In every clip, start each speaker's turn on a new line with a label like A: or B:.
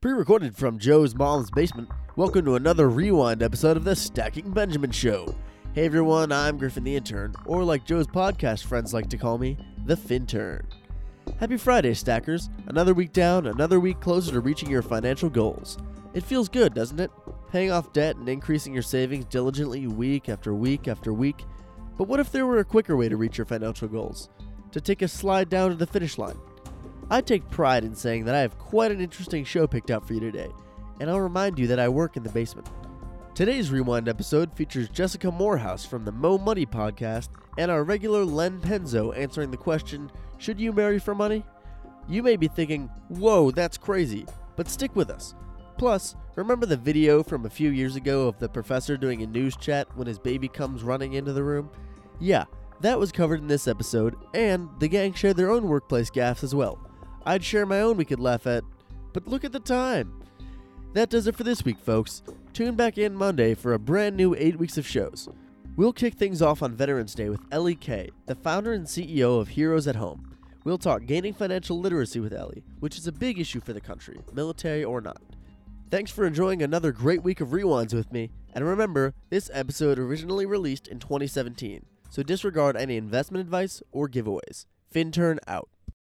A: Pre-recorded from Joe's mom's basement, welcome to another rewind episode of the Stacking Benjamin Show. Hey everyone, I'm Griffin the Intern, or like Joe's podcast friends like to call me, the Fintern. Happy Friday, Stackers. Another week down, another week closer to reaching your financial goals. It feels good, doesn't it? Paying off debt and increasing your savings diligently week after week after week. But what if there were a quicker way to reach your financial goals? To take a slide down to the finish line? I take pride in saying that I have quite an interesting show picked out for you today, and I'll remind you that I work in the basement. Today's Rewind episode features Jessica Morehouse from the Mo Money podcast and our regular Len Penzo answering the question, should you marry for money? You may be thinking, whoa, that's crazy, but stick with us. Plus, remember the video from a few years ago of the professor doing a news chat when his baby comes running into the room? Yeah, that was covered in this episode, and the gang shared their own workplace gaffes as well. I'd share my own we could laugh at, but look at the time. That does it for this week, folks. Tune back in Monday for a brand new 8 weeks of shows. We'll kick things off on Veterans Day with Ellie Kay, the founder and CEO of Heroes at Home. We'll talk gaining financial literacy with Ellie, which is a big issue for the country, military or not. Thanks for enjoying another great week of rewinds with me, and remember, this episode originally released in 2017, so disregard any investment advice or giveaways. Fintern out.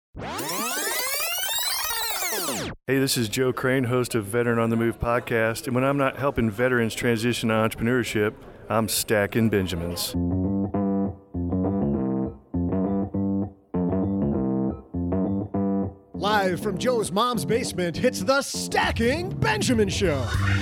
B: Hey, this is Joe Crane, host of Veteran on the Move podcast, and when I'm not helping veterans transition to entrepreneurship, I'm stacking Benjamins.
C: Live from Joe's mom's basement, it's the Stacking Benjamin Show.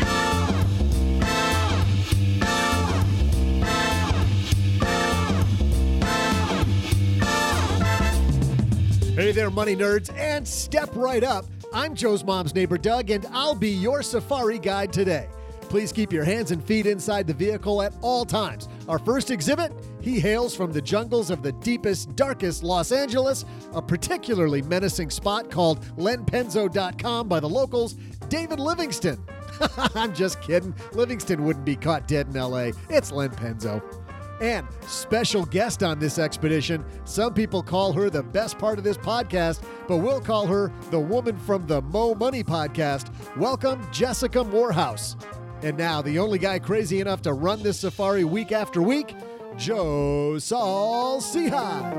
C: Hey there, money nerds, and step right up. I'm Joe's mom's neighbor, Doug, and I'll be your safari guide today. Please keep your hands and feet inside the vehicle at all times. Our first exhibit, he hails from the jungles of the deepest, darkest Los Angeles, a particularly menacing spot called lenpenzo.com by the locals, David Livingston. I'm just kidding. Livingston wouldn't be caught dead in L.A. It's Len Penzo. And special guest on this expedition, some people call her the best part of this podcast, but we'll call her the woman from the Mo Money podcast. Welcome, Jessica Morehouse. And now, the only guy crazy enough to run this safari week after week, Joe Saul Seahigh.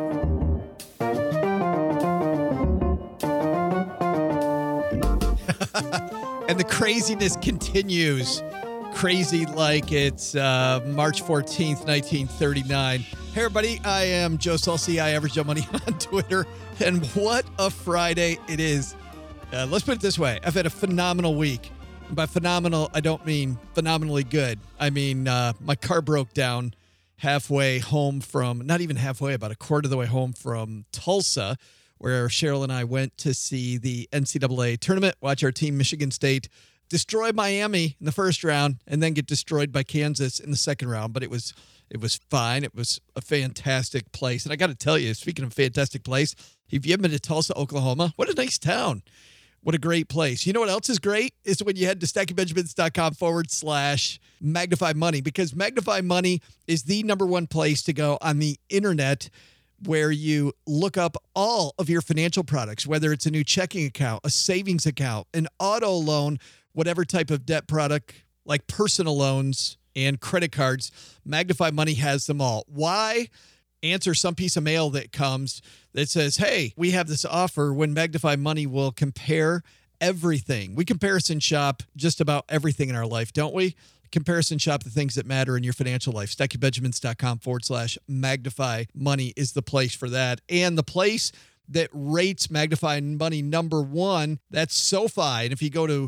D: And the craziness continues. Crazy like it's March 14th, 1939. Hey, everybody. I am Joe Saul Seahigh, Average Joe Money on Twitter. And what a Friday it is. Let's put it this way. I've had a phenomenal week. And by phenomenal, I don't mean phenomenally good. I mean, my car broke down halfway home from, not even halfway, about a quarter of the way home from Tulsa, where Cheryl and I went to see the NCAA tournament, watch our team, Michigan State, destroy Miami in the first round and then get destroyed by Kansas in the second round. But it was fine. It was a fantastic place. And I got to tell you, speaking of fantastic place, if you haven't been to Tulsa, Oklahoma, what a nice town. What a great place. You know what else is great? Is when you head to stackingbenjamins.com/magnify money, because Magnify Money is the number one place to go on the internet where you look up all of your financial products, whether it's a new checking account, a savings account, an auto loan, whatever type of debt product like personal loans and credit cards. Magnify Money has them all. Why? Answer some piece of mail that comes that says, hey, we have this offer when Magnify Money will compare everything. We comparison shop just about everything in our life, don't we? Comparison shop the things that matter in your financial life. stackingbenjamins.com/magnify money is the place for that. And the place that rates Magnify Money number one, that's SoFi. And if you go to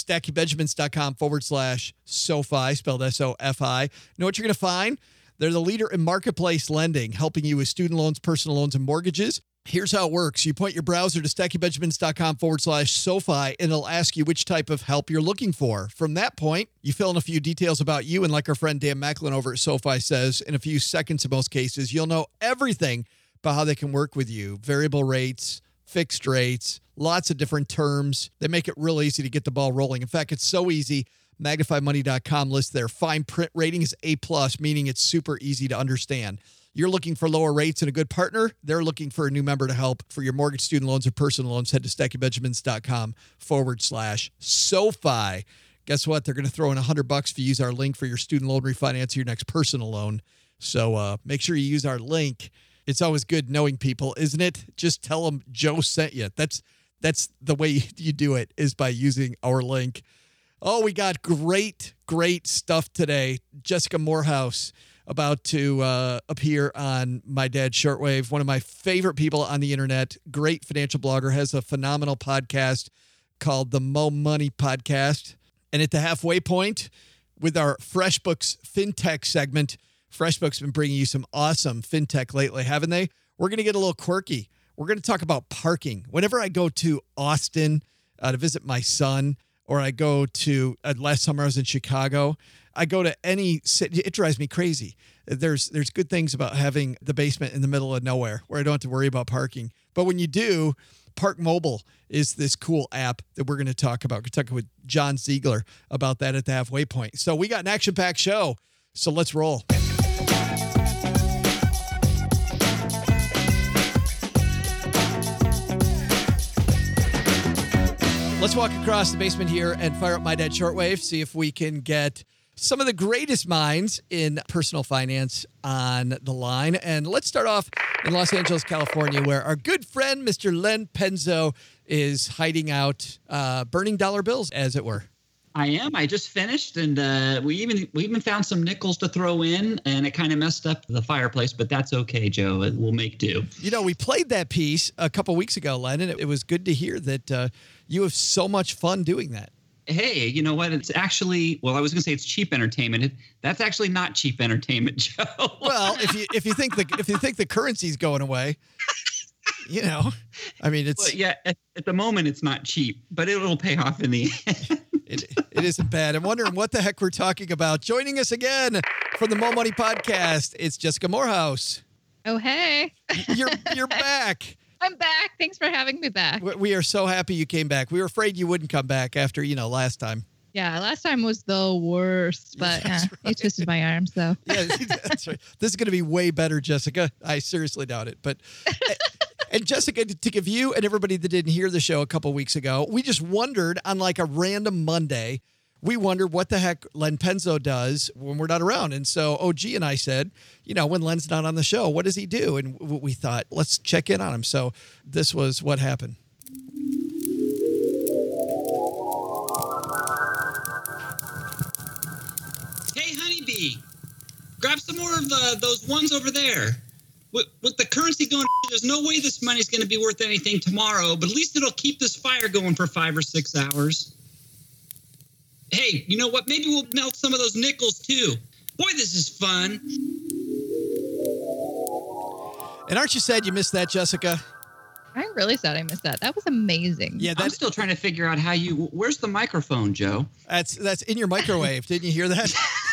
D: stackingbenjamins.com/SoFi, spelled SOFI, know what you're going to find? They're the leader in marketplace lending, helping you with student loans, personal loans, and mortgages. Here's how it works. You point your browser to stackingbenjamins.com/SoFi, and it'll ask you which type of help you're looking for. From that point, you fill in a few details about you, and like our friend Dan Macklin over at SoFi says, in a few seconds in most cases, you'll know everything about how they can work with you. Variable rates, fixed rates, lots of different terms. They make it real easy to get the ball rolling. In fact, it's so easy. MagnifyMoney.com lists their fine print rating is A+, meaning it's super easy to understand. You're looking for lower rates and a good partner. They're looking for a new member to help. For your mortgage, student loans, or personal loans, head to stackingbenjamins.com/SoFi. Guess what? They're going to throw in $100 if you use our link for your student loan refinance or your next personal loan. So make sure you use our link. It's always good knowing people, isn't it? Just tell them Joe sent you. That's the way you do it, is by using our link. Oh, we got great stuff today. Jessica Morehouse about to appear on My Dad's Shortwave, one of my favorite people on the internet, great financial blogger, has a phenomenal podcast called the Mo Money Podcast. And at the halfway point with our FreshBooks FinTech segment, FreshBooks been bringing you some awesome FinTech lately, haven't they? We're going to get a little quirky. We're going to talk about parking. Whenever I go to Austin to visit my son, or I go to, last summer I was in Chicago, I go to any city, it drives me crazy. There's good things about having the basement in the middle of nowhere where I don't have to worry about parking. But when you do, Park Mobile is this cool app that we're going to talk about. We're talking with John Ziegler about that at the halfway point. So we got an action-packed show, so let's roll. Let's walk across the basement here and fire up My Dad's Shortwave, see if we can get some of the greatest minds in personal finance on the line. And let's start off in Los Angeles, California, where our good friend, Mr. Len Penzo, is hiding out, burning dollar bills, as it were.
E: I am. I just finished, and we even found some nickels to throw in, and it kind of messed up the fireplace, but that's okay, Joe. We'll make do.
D: You know, we played that piece a couple weeks ago, Len, and it was good to hear that you have so much fun doing that.
E: Hey, you know what? It's actually, well, I was going to say it's cheap entertainment. That's actually not cheap entertainment, Joe.
D: Well, if you think the currency's going away, you know, I mean, it's...
E: Well, yeah, at the moment, it's not cheap, but it'll pay off in the end.
D: It isn't bad. I'm wondering what the heck we're talking about. Joining us again from the Mo Money Podcast, it's Jessica Morehouse.
F: Oh, hey.
D: You're back.
F: I'm back. Thanks for having me back.
D: We are so happy you came back. We were afraid you wouldn't come back after, last time.
F: Yeah, last time was the worst, but you twisted my arm, so.
D: Yeah, that's right. This is going to be way better, Jessica. I seriously doubt it. But and Jessica, to give you and everybody that didn't hear the show a couple weeks ago, we just wondered on like a random Monday, we wondered what the heck Len Penzo does when we're not around. And so OG and I said, when Len's not on the show, what does he do? And we thought, let's check in on him. So this was what happened.
E: Hey, honeybee, grab some more of those ones over there. With the currency going, there's no way this money's going to be worth anything tomorrow, but at least it'll keep this fire going for 5 or 6 hours. Hey, you know what? Maybe we'll melt some of those nickels, too. Boy, this is fun.
D: And aren't you sad you missed that, Jessica?
F: I'm really sad I missed that. That was amazing.
D: Yeah,
E: I'm still trying to figure out where's the microphone, Joe?
D: That's in your microwave. Didn't you hear that?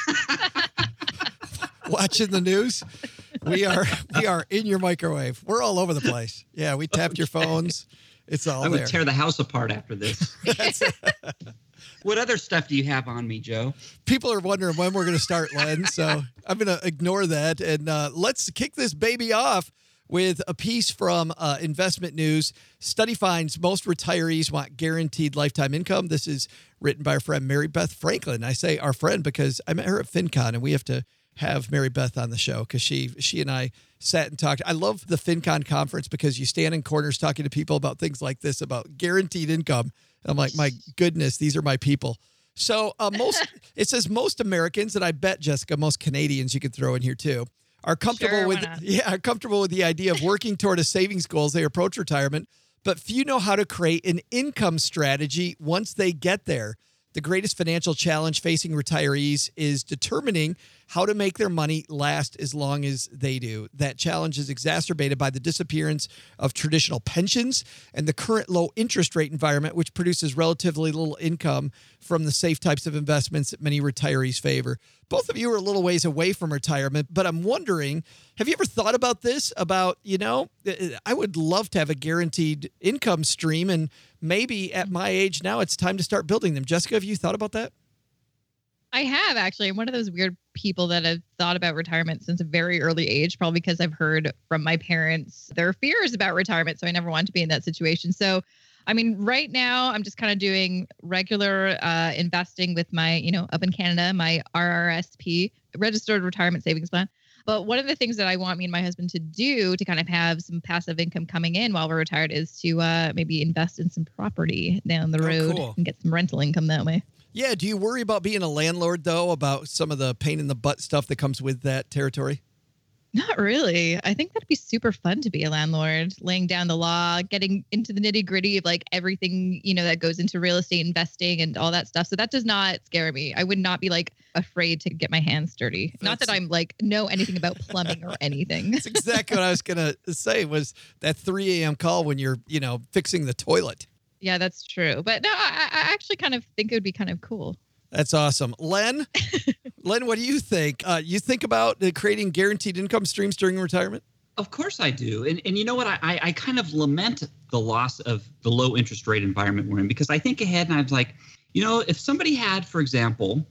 D: Watching the news? We are in your microwave. We're all over the place. Yeah, we tapped your phones. It's all there.
E: I would tear the house apart after this. What other stuff do you have on me, Joe?
D: People are wondering when we're going to start, Len, so I'm going to ignore that. And let's kick this baby off with a piece from Investment News. Study finds most retirees want guaranteed lifetime income. This is written by our friend Mary Beth Franklin. I say our friend because I met her at FinCon, and we have to have Mary Beth on the show because she and I sat and talked. I love the FinCon conference because you stand in corners talking to people about things like this, about guaranteed income. And I'm like, my goodness, these are my people. So it says most Americans, and I bet, Jessica, most Canadians you could throw in here too, are comfortable comfortable with the idea of working toward a savings goal as they approach retirement, but few know how to create an income strategy once they get there. The greatest financial challenge facing retirees is determining how to make their money last as long as they do. That challenge is exacerbated by the disappearance of traditional pensions and the current low interest rate environment, which produces relatively little income from the safe types of investments that many retirees favor. Both of you are a little ways away from retirement, but I'm wondering, have you ever thought about this? About, I would love to have a guaranteed income stream, and maybe at my age now, it's time to start building them. Jessica, have you thought about that?
F: I have, actually. I'm one of those weird people that have thought about retirement since a very early age, probably because I've heard from my parents their fears about retirement. So I never wanted to be in that situation. So, I mean, right now I'm just kind of doing regular investing with my, up in Canada, my RRSP, Registered Retirement Savings Plan. But one of the things that I want me and my husband to do to kind of have some passive income coming in while we're retired is to maybe invest in some property down the road and get some rental income that way.
D: Yeah. Do you worry about being a landlord, though, about some of the pain in the butt stuff that comes with that territory?
F: Not really. I think that'd be super fun to be a landlord, laying down the law, getting into the nitty gritty of like everything, that goes into real estate investing and all that stuff. So that does not scare me. I would not be like afraid to get my hands dirty. Not that I'm like know anything about plumbing or anything.
D: That's exactly what I was going to say was that 3 a.m. call when you're, fixing the toilet.
F: Yeah, that's true. But no, I actually kind of think it would be kind of cool.
D: That's awesome. Len, what do you think? You think about creating guaranteed income streams during retirement?
E: Of course I do. And you know what? I kind of lament the loss of the low interest rate environment we're in, because I think ahead and I was like, if somebody had, for example,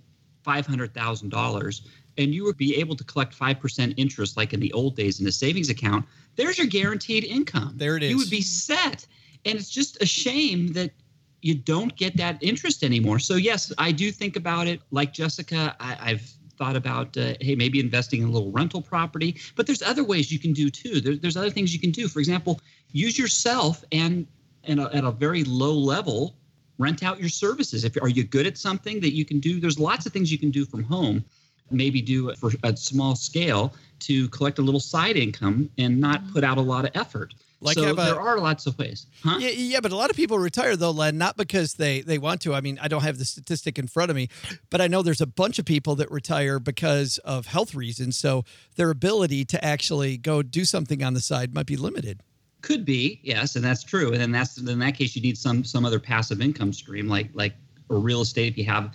E: $500,000 and you would be able to collect 5% interest like in the old days in a savings account, there's your guaranteed income.
D: There it is.
E: You would be set. And it's just a shame that you don't get that interest anymore. So yes, I do think about it. Like Jessica, I've thought about, hey, maybe investing in a little rental property, but there's other ways you can do too. There's other things you can do. For example, use yourself and at a very low level, rent out your services. Are you good at something that you can do? There's lots of things you can do from home. Maybe do it for a small scale to collect a little side income and not put out a lot of effort. There are lots of ways. Huh?
D: Yeah, but a lot of people retire, though, Len, not because they want to. I mean, I don't have the statistic in front of me, but I know there's a bunch of people that retire because of health reasons. So their ability to actually go do something on the side might be limited.
E: Could be, yes, and that's true. And then in that case, you need some other passive income stream, like or real estate if you have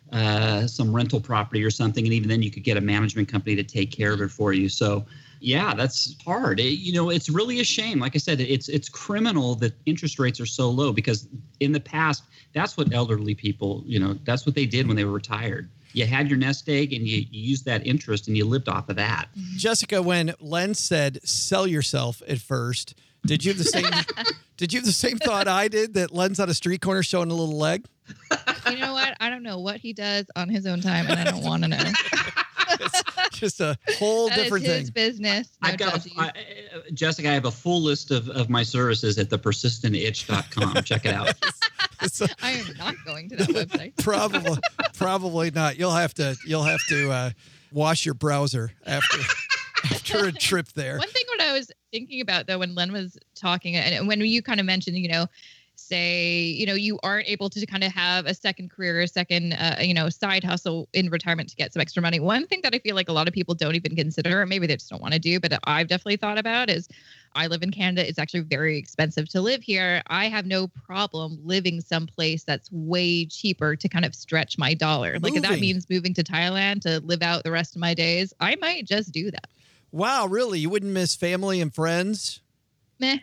E: some rental property or something. And even then you could get a management company to take care of it for you. So yeah, that's hard. It's really a shame. Like I said, it's criminal that interest rates are so low, because in the past, that's what elderly people, that's what they did when they were retired. You had your nest egg and you used that interest and you lived off of that.
D: Jessica, when Len said sell yourself at first, did you have the same thought I did, that Len's on a street corner showing a little leg?
F: You know what? I don't know what he does on his own time, and I don't want to know.
D: It's just a whole different thing.
F: His business. No,
E: Jessica, I have a full list of my services at thepersistentitch.com. Check it out.
F: I am not going to that website.
D: Probably not. You'll have to wash your browser after a trip there.
F: One thing what I was thinking about, though, when Len was talking, and when you kind of mentioned, say, you aren't able to kind of have a second career, a second, side hustle in retirement to get some extra money. One thing that I feel like a lot of people don't even consider, or maybe they just don't want to do, but I've definitely thought about is I live in Canada. It's actually very expensive to live here. I have no problem living someplace that's way cheaper to kind of stretch my dollar. Like if that means moving to Thailand to live out the rest of my days, I might just do that.
D: Wow, really? You wouldn't miss family and friends?
F: Meh.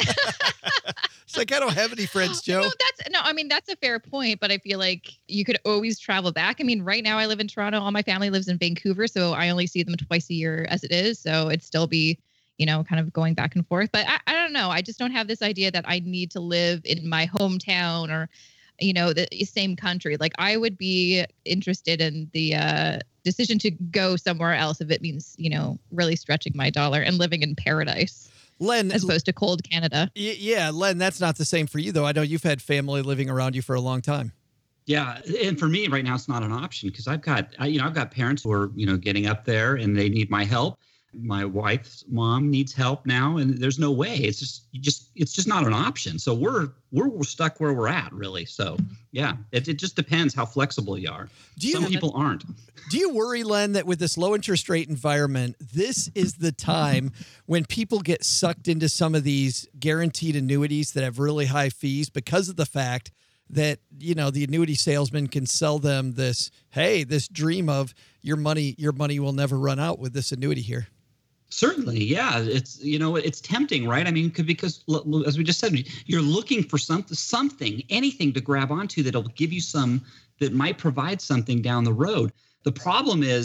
D: It's like, I don't have any friends, Joe.
F: That's a fair point, but I feel like you could always travel back. I mean, right now I live in Toronto. All my family lives in Vancouver, so I only see them twice a year as it is. So it'd still be, kind of going back and forth. But I don't know. I just don't have this idea that I need to live in my hometown or, the same country. Like I would be interested in the decision to go somewhere else if it means, really stretching my dollar and living in paradise.
D: Len,
F: as opposed to cold Canada.
D: Yeah, Len, that's not the same for you, though. I know you've had family living around you for a long time.
E: Yeah, and for me right now, it's not an option because I've got parents who are, getting up there and they need my help. My wife's mom needs help now, and there's no way. It's just not an option. So we're stuck where we're at, really. So yeah, it just depends how flexible you are. Some people aren't.
D: Do you worry, Len, that with this low interest rate environment, this is the time when people get sucked into some of these guaranteed annuities that have really high fees because of the fact that, the annuity salesman can sell them this dream of your money will never run out with this annuity here?
E: Certainly, yeah. It's tempting, right? I mean, because as we just said, you're looking for something, anything to grab onto that'll give you that might provide something down the road. The problem is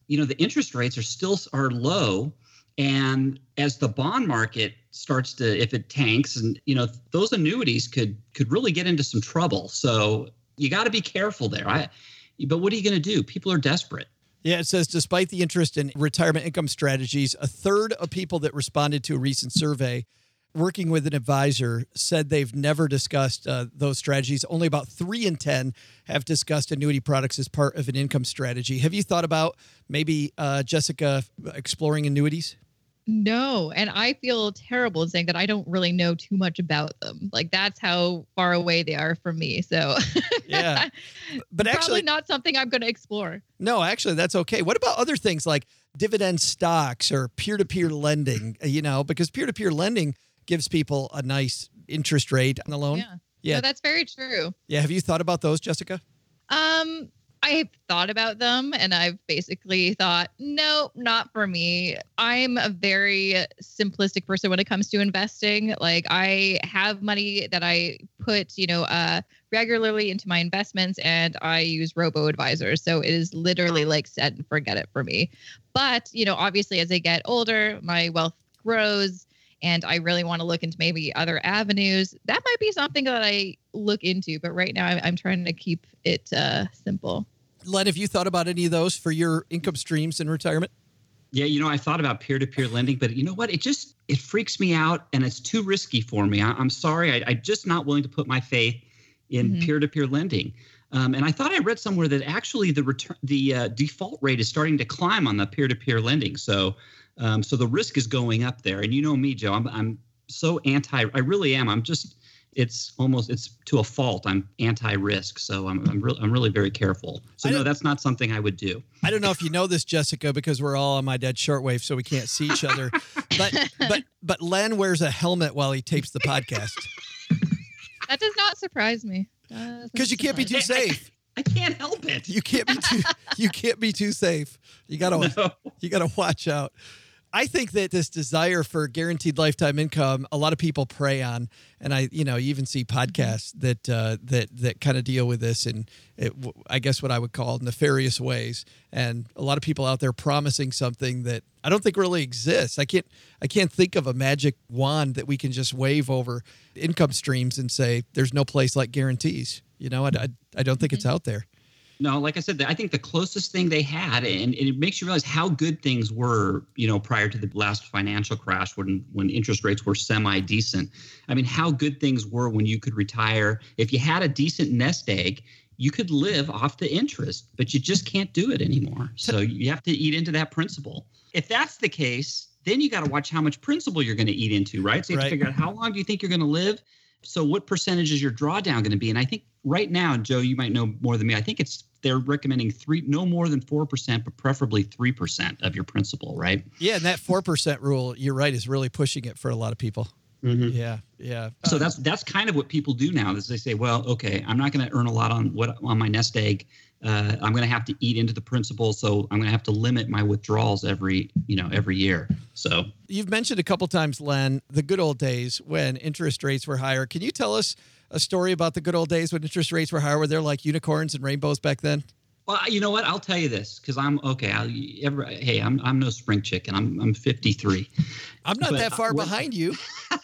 E: the interest rates are low. And as the bond market starts to, if it tanks, and those annuities could really get into some trouble. So you got to be careful there. But what are you going to do? People are desperate.
D: Yeah, it says, despite the interest in retirement income strategies, a third of people that responded to a recent survey working with an advisor said they've never discussed those strategies. Only about 3 in 10 have discussed annuity products as part of an income strategy. Have you thought about maybe, Jessica, exploring annuities?
F: No. And I feel terrible in saying that I don't really know too much about them. Like, that's how far away they are from me. So
D: yeah, but
F: probably
D: actually
F: not something I'm going to explore.
D: No, actually, that's okay. What about other things like dividend stocks or peer-to-peer lending? Because peer-to-peer lending gives people a nice interest rate on the loan.
F: Yeah. No, that's very true.
D: Yeah. Have you thought about those, Jessica?
F: I've thought about them, and I've basically thought, no, not for me. I'm a very simplistic person when it comes to investing. Like, I have money that I put, regularly into my investments, and I use robo-advisors. So it is literally like set and forget it for me. But, obviously as I get older, my wealth grows, and I really want to look into maybe other avenues. That might be something that I look into. But right now I'm trying to keep it simple.
D: Len, have you thought about any of those for your income streams in retirement?
E: Yeah, I thought about peer-to-peer lending, but you know what? It freaks me out, and it's too risky for me. I'm sorry. I'm just not willing to put my faith in peer-to-peer lending. And I thought I read somewhere that actually the default rate is starting to climb on the peer-to-peer lending. So the risk is going up there. And you know me, Joe, I'm so I really am. It's to a fault. I'm anti-risk, so I'm really very careful. So no, that's not something I would do.
D: I don't know if you know this, Jessica, because we're all on My Dad's Shortwave, so we can't see each other. But Len wears a helmet while he tapes the podcast.
F: That does not surprise me.
D: Because you can't be too safe.
E: I can't help it.
D: You can't be too safe. You gotta watch out. I think that this desire for guaranteed lifetime income, a lot of people prey on, and you even see podcasts that kind of deal with this in, I guess what I would call nefarious ways, and a lot of people out there promising something that I don't think really exists. I can't think of a magic wand that we can just wave over income streams and say there's no place like guarantees. I don't think it's out there.
E: No, like I said, I think the closest thing they had, and it makes you realize how good things were, prior to the last financial crash when interest rates were semi-decent. I mean, how good things were when you could retire. If you had a decent nest egg, you could live off the interest, but you just can't do it anymore. So you have to eat into that principal. If that's the case, then you got to watch how much principal you're going to eat into, right? So you have to figure out how long do you think you're going to live? So what percentage is your drawdown going to be? And I think right now, Joe, you might know more than me. I think they're recommending no more than 4%, but preferably 3% of your principal, right?
D: Yeah, and that 4% rule, you're right, is really pushing it for a lot of people. Mm-hmm. Yeah.
E: So that's kind of what people do now. Is they say, well, okay, I'm not going to earn a lot on my nest egg. I'm going to have to eat into the principal, so I'm going to have to limit my withdrawals every year. So
D: you've mentioned a couple times, Len, the good old days when interest rates were higher. Can you tell us a story about the good old days when interest rates were higher? Were there like unicorns and rainbows back then?
E: Well, you know what? I'll tell you this because I'm okay. I'm no spring chicken. I'm 53.
D: I'm not that far behind you.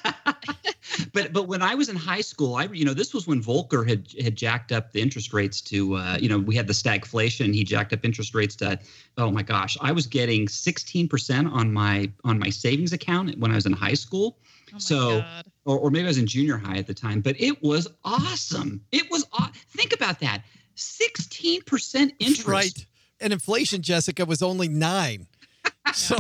E: But when I was in high school, this was when Volcker had jacked up the interest rates to, we had the stagflation. He jacked up interest rates to, oh my gosh, I was getting 16% on my savings account when I was in high school. Oh my God. Or maybe I was in junior high at the time, but it was awesome. Think about that. 16% interest.
D: Right. And inflation, Jessica, was only 9%. So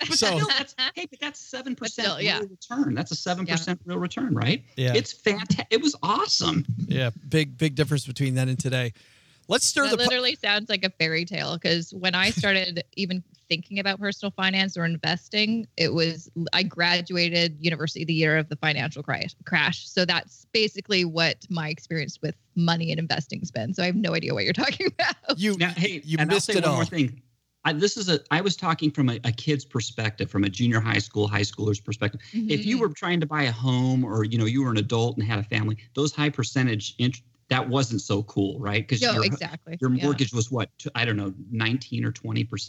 E: that's 7% real return. That's a 7% real return, right?
D: Yeah.
E: It's fantastic. It was awesome.
D: Yeah. Big difference between then and today. Let's stir
F: that literally sounds like a fairy tale because when I started even thinking about personal finance or investing, I graduated university the year of the financial crash. So that's basically what my experience with money and investing has been. So I have no idea what you're talking about.
D: You missed it all.
E: One more thing. I was talking from a kid's perspective, from a junior high schooler's perspective. Mm-hmm. If you were trying to buy a home or, you were an adult and had a family, those high percentage that wasn't so cool, right? Because your mortgage was what? I don't know, 19 or 20%.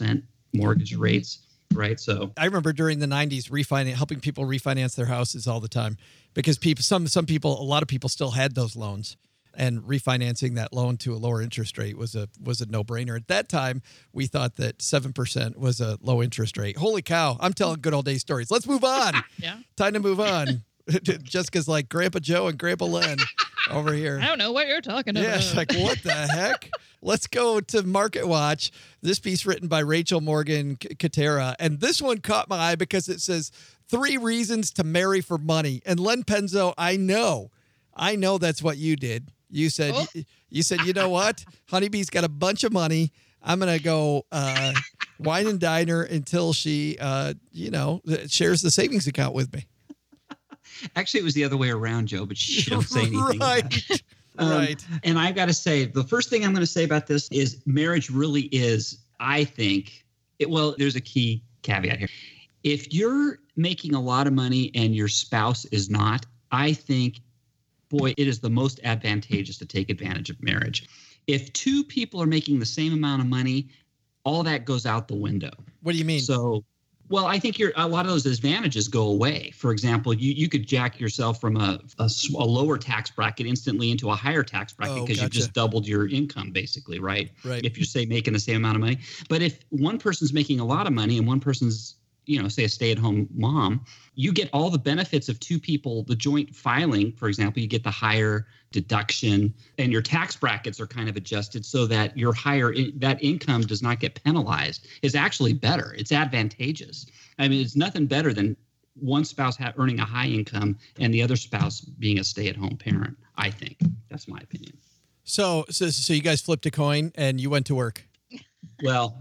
E: mortgage rates, right? So
D: I remember during the 90s helping people refinance their houses all the time because a lot of people still had those loans, and refinancing that loan to a lower interest rate was a no-brainer. At that time, we thought that 7% was a low interest rate. Holy cow, I'm telling good old day stories. Let's move on.
F: Yeah.
D: Time to move on. Jessica's like Grandpa Joe and Grandpa Len over here.
F: I don't know what you're talking about.
D: Yeah, it's like, what the heck? Let's go to Market Watch. This piece written by Rachel Morgan Katera. And this one caught my eye because it says 3 reasons to marry for money. And Len Penzo, I know that's what you did. You said, you know what? Honeybee's got a bunch of money. I'm going to go wine and dine her until she, shares the savings account with me.
E: actually, it was the other way around, Joe, but she don't say anything.
D: Right. Right.
E: And I've got to say, the first thing I'm going to say about this is marriage really is, I think, there's a key caveat here. If you're making a lot of money and your spouse is not, I think, boy, it is the most advantageous to take advantage of marriage. If 2 people are making the same amount of money, all that goes out the window.
D: What do you mean?
E: So, well, I think a lot of those advantages go away. For example, you could jack yourself from a lower tax bracket instantly into a higher tax bracket because you've just doubled your income, basically, right?
D: Right.
E: If you're, say, making the same amount of money. But if one person's making a lot of money and one person's, say a stay-at-home mom, you get all the benefits of 2 people, the joint filing, for example, you get the higher deduction and your tax brackets are kind of adjusted so that your that income does not get penalized. Is actually better. It's advantageous. I mean, it's nothing better than one spouse earning a high income and the other spouse being a stay-at-home parent, I think. That's my opinion.
D: So you guys flipped a coin and you went to work.
E: Well,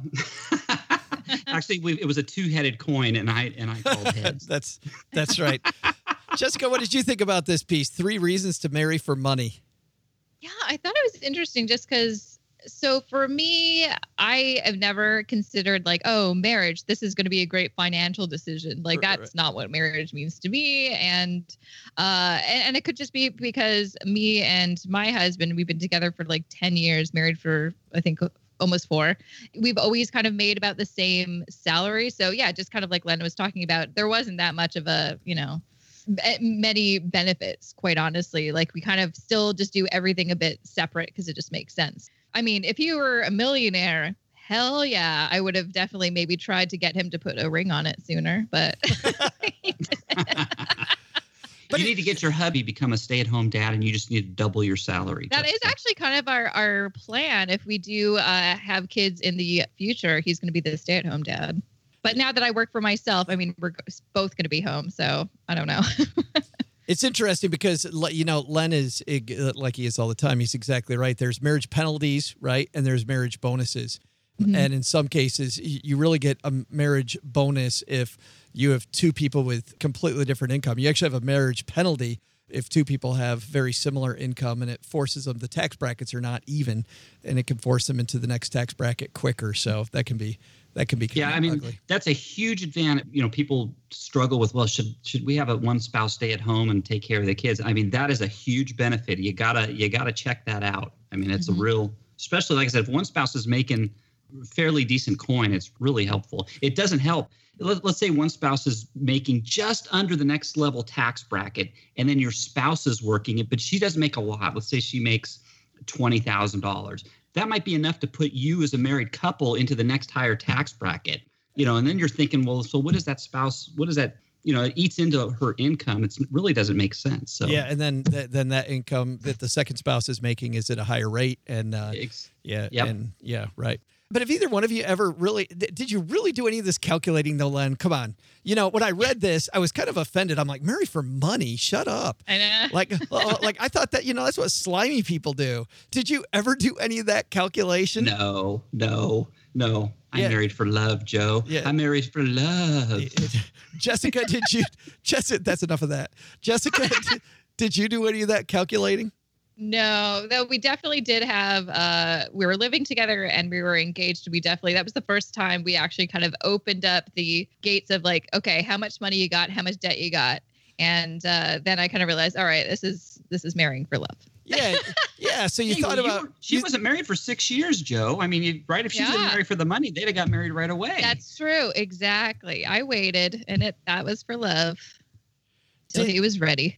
E: actually, it was a 2-headed coin, and I called heads.
D: That's right. Jessica, what did you think about this piece? 3 reasons to marry for money.
F: Yeah, I thought it was interesting just because. So for me, I have never considered marriage, this is going to be a great financial decision. That's not what marriage means to me. And it could just be because me and my husband, we've been together for 10 years, married for, I think, almost 4. We've always kind of made about the same salary. So yeah, just kind of like Len was talking about, there wasn't that much of a, many benefits, quite honestly. We kind of still just do everything a bit separate because it just makes sense. I mean, if you were a millionaire, hell yeah, I would have definitely maybe tried to get him to put a ring on it sooner, but
E: But you need to get your hubby become a stay-at-home dad, and you just need to double your salary.
F: That is actually kind of our plan. If we do have kids in the future, he's going to be the stay-at-home dad. But now that I work for myself, I mean, we're both going to be home, so I don't know.
D: It's interesting because, Len is, like he is all the time, he's exactly right. There's marriage penalties, right? And there's marriage bonuses. Mm-hmm. And in some cases, you really get a marriage bonus if you have 2 people with completely different income. You actually have a marriage penalty if 2 people have very similar income, and it forces them, the tax brackets are not even, and it can force them into the next tax bracket quicker. So that can be ugly.
E: That's a huge advantage. People struggle with, well, should we have one spouse stay at home and take care of the kids? I mean, that is a huge benefit. You gotta check that out. I mean, it's a real, especially like I said, if one spouse is making fairly decent coin, it's really helpful. It doesn't help. Let's say one spouse is making just under the next level tax bracket, and then your spouse is working it, but she doesn't make a lot. Let's say she makes $20,000. That might be enough to put you as a married couple into the next higher tax bracket. And then you're thinking, well, so what is that spouse? What is that? It eats into her income. It really doesn't make sense. So
D: yeah, and then that income that the second spouse is making is at a higher rate, and right. But have either one of you ever did you really do any of this calculating though, Len? Come on. When I read this, I was kind of offended. I'm like, marry for money? Shut up.
F: I know.
D: Like I thought that, that's what slimy people do. Did you ever do any of that calculation?
E: No. I'm married for love, Joe.
D: Yeah.
E: I'm married for love.
D: Jessica, that's enough of that. Jessica, did you do any of that calculating?
F: No, though we definitely did have, we were living together and we were engaged. That was the first time we actually kind of opened up the gates of okay, how much money you got, how much debt you got. And then I kind of realized, all right, this is marrying for love.
D: Yeah. So you
E: Hey,
D: thought about
E: she wasn't married for 6 years, Joe. I mean, right? If she was married for the money, they'd have got married right away.
F: That's true. Exactly. I waited, and that was for love till he was ready.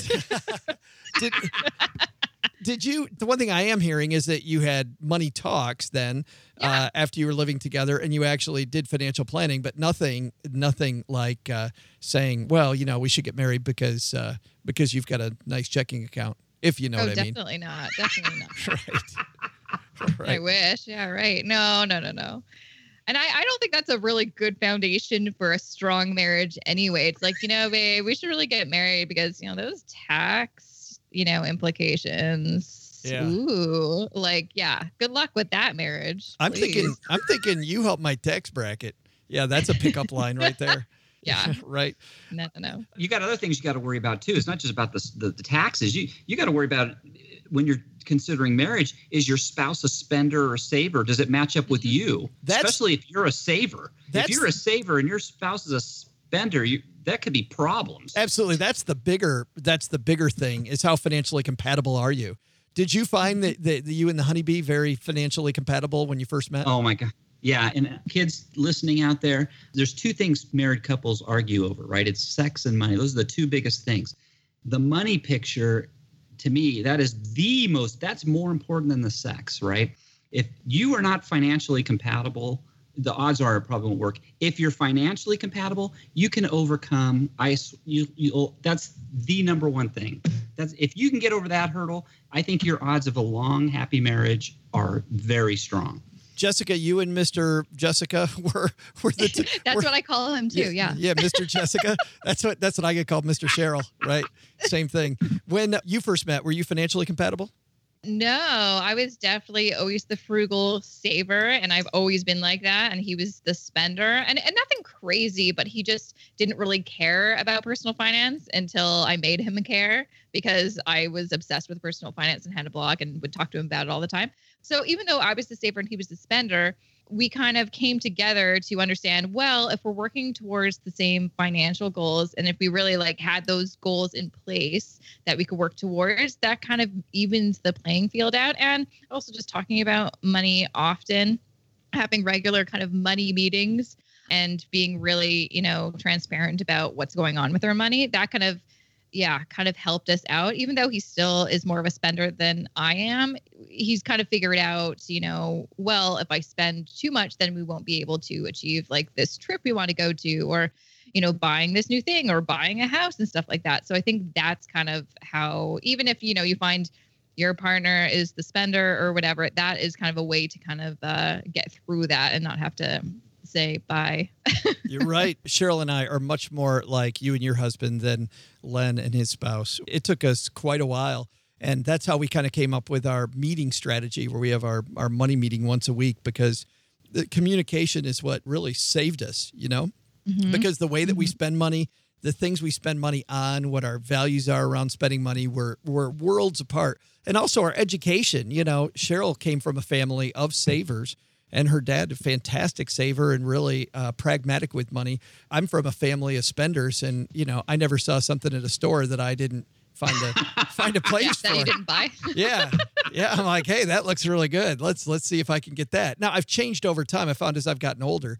D: Did you? The one thing I am hearing is that you had money talks then after you were living together, and you actually did financial planning, but nothing like saying, well, we should get married because you've got a nice checking account. If you know what I mean.
F: Definitely not. Definitely not.
D: Right.
F: I wish. Yeah, right. No. And I don't think that's a really good foundation for a strong marriage anyway. It's like, babe, we should really get married because, those tax, implications.
D: Yeah.
F: Ooh, good luck with that marriage.
D: I'm
F: please.
D: thinking you help my tax bracket. Yeah, that's a pickup line right there.
F: Yeah.
D: Right.
F: No.
E: You got other things you got to worry about too. It's not just about the taxes. You got to worry about when you're considering marriage. Is your spouse a spender or a saver? Does it match up with you? Especially if you're a saver. If you're a saver and your spouse is a spender, that could be problems.
D: Absolutely. That's the bigger thing is how financially compatible are you? Did you find that you and the honeybee very financially compatible when you first met?
E: Oh my God. Yeah. And kids listening out there, there's two things married couples argue over, right? It's sex and money. Those are the two biggest things. The money picture, to me, that's more important than the sex, right? If you are not financially compatible, the odds are it probably won't work. If you're financially compatible, you can overcome that's the number one thing. If you can get over that hurdle, I think your odds of a long, happy marriage are very strong.
D: Jessica, you and Mr. Jessica were the two.
F: That's what I call him too. Yeah.
D: Yeah, Mr. Jessica. That's what I get called, Mr. Cheryl. Right. Same thing. When you first met, were you financially compatible?
F: No, I was definitely always the frugal saver, and I've always been like that. And he was the spender, and nothing crazy, but he just didn't really care about personal finance until I made him care, because I was obsessed with personal finance and had a blog and would talk to him about it all the time. So even though I was the saver and he was the spender, we kind of came together to understand, well, if we're working towards the same financial goals, and if we really had those goals in place that we could work towards, that kind of evens the playing field out. And also just talking about money often, having regular kind of money meetings and being really, transparent about what's going on with our money, that kind of helped us out. Even though he still is more of a spender than I am, he's kind of figured out, well, if I spend too much, then we won't be able to achieve this trip we want to go to, or, buying this new thing or buying a house and stuff like that. So I think that's kind of how, even if, you find your partner is the spender or whatever, that is kind of a way to kind of get through that and not have to say bye.
D: You're right. Cheryl and I are much more like you and your husband than Len and his spouse. It took us quite a while. And that's how we kind of came up with our meeting strategy, where we have our money meeting once a week, because the communication is what really saved us, because the way that we spend money, the things we spend money on, what our values are around spending money, were worlds apart. And also our education. Cheryl came from a family of savers, and her dad, a fantastic saver and really pragmatic with money. I'm from a family of spenders, and I never saw something at a store that I didn't find a place for.
F: That you didn't buy.
D: Yeah. I'm like, hey, that looks really good. Let's see if I can get that. Now, I've changed over time. I found as I've gotten older,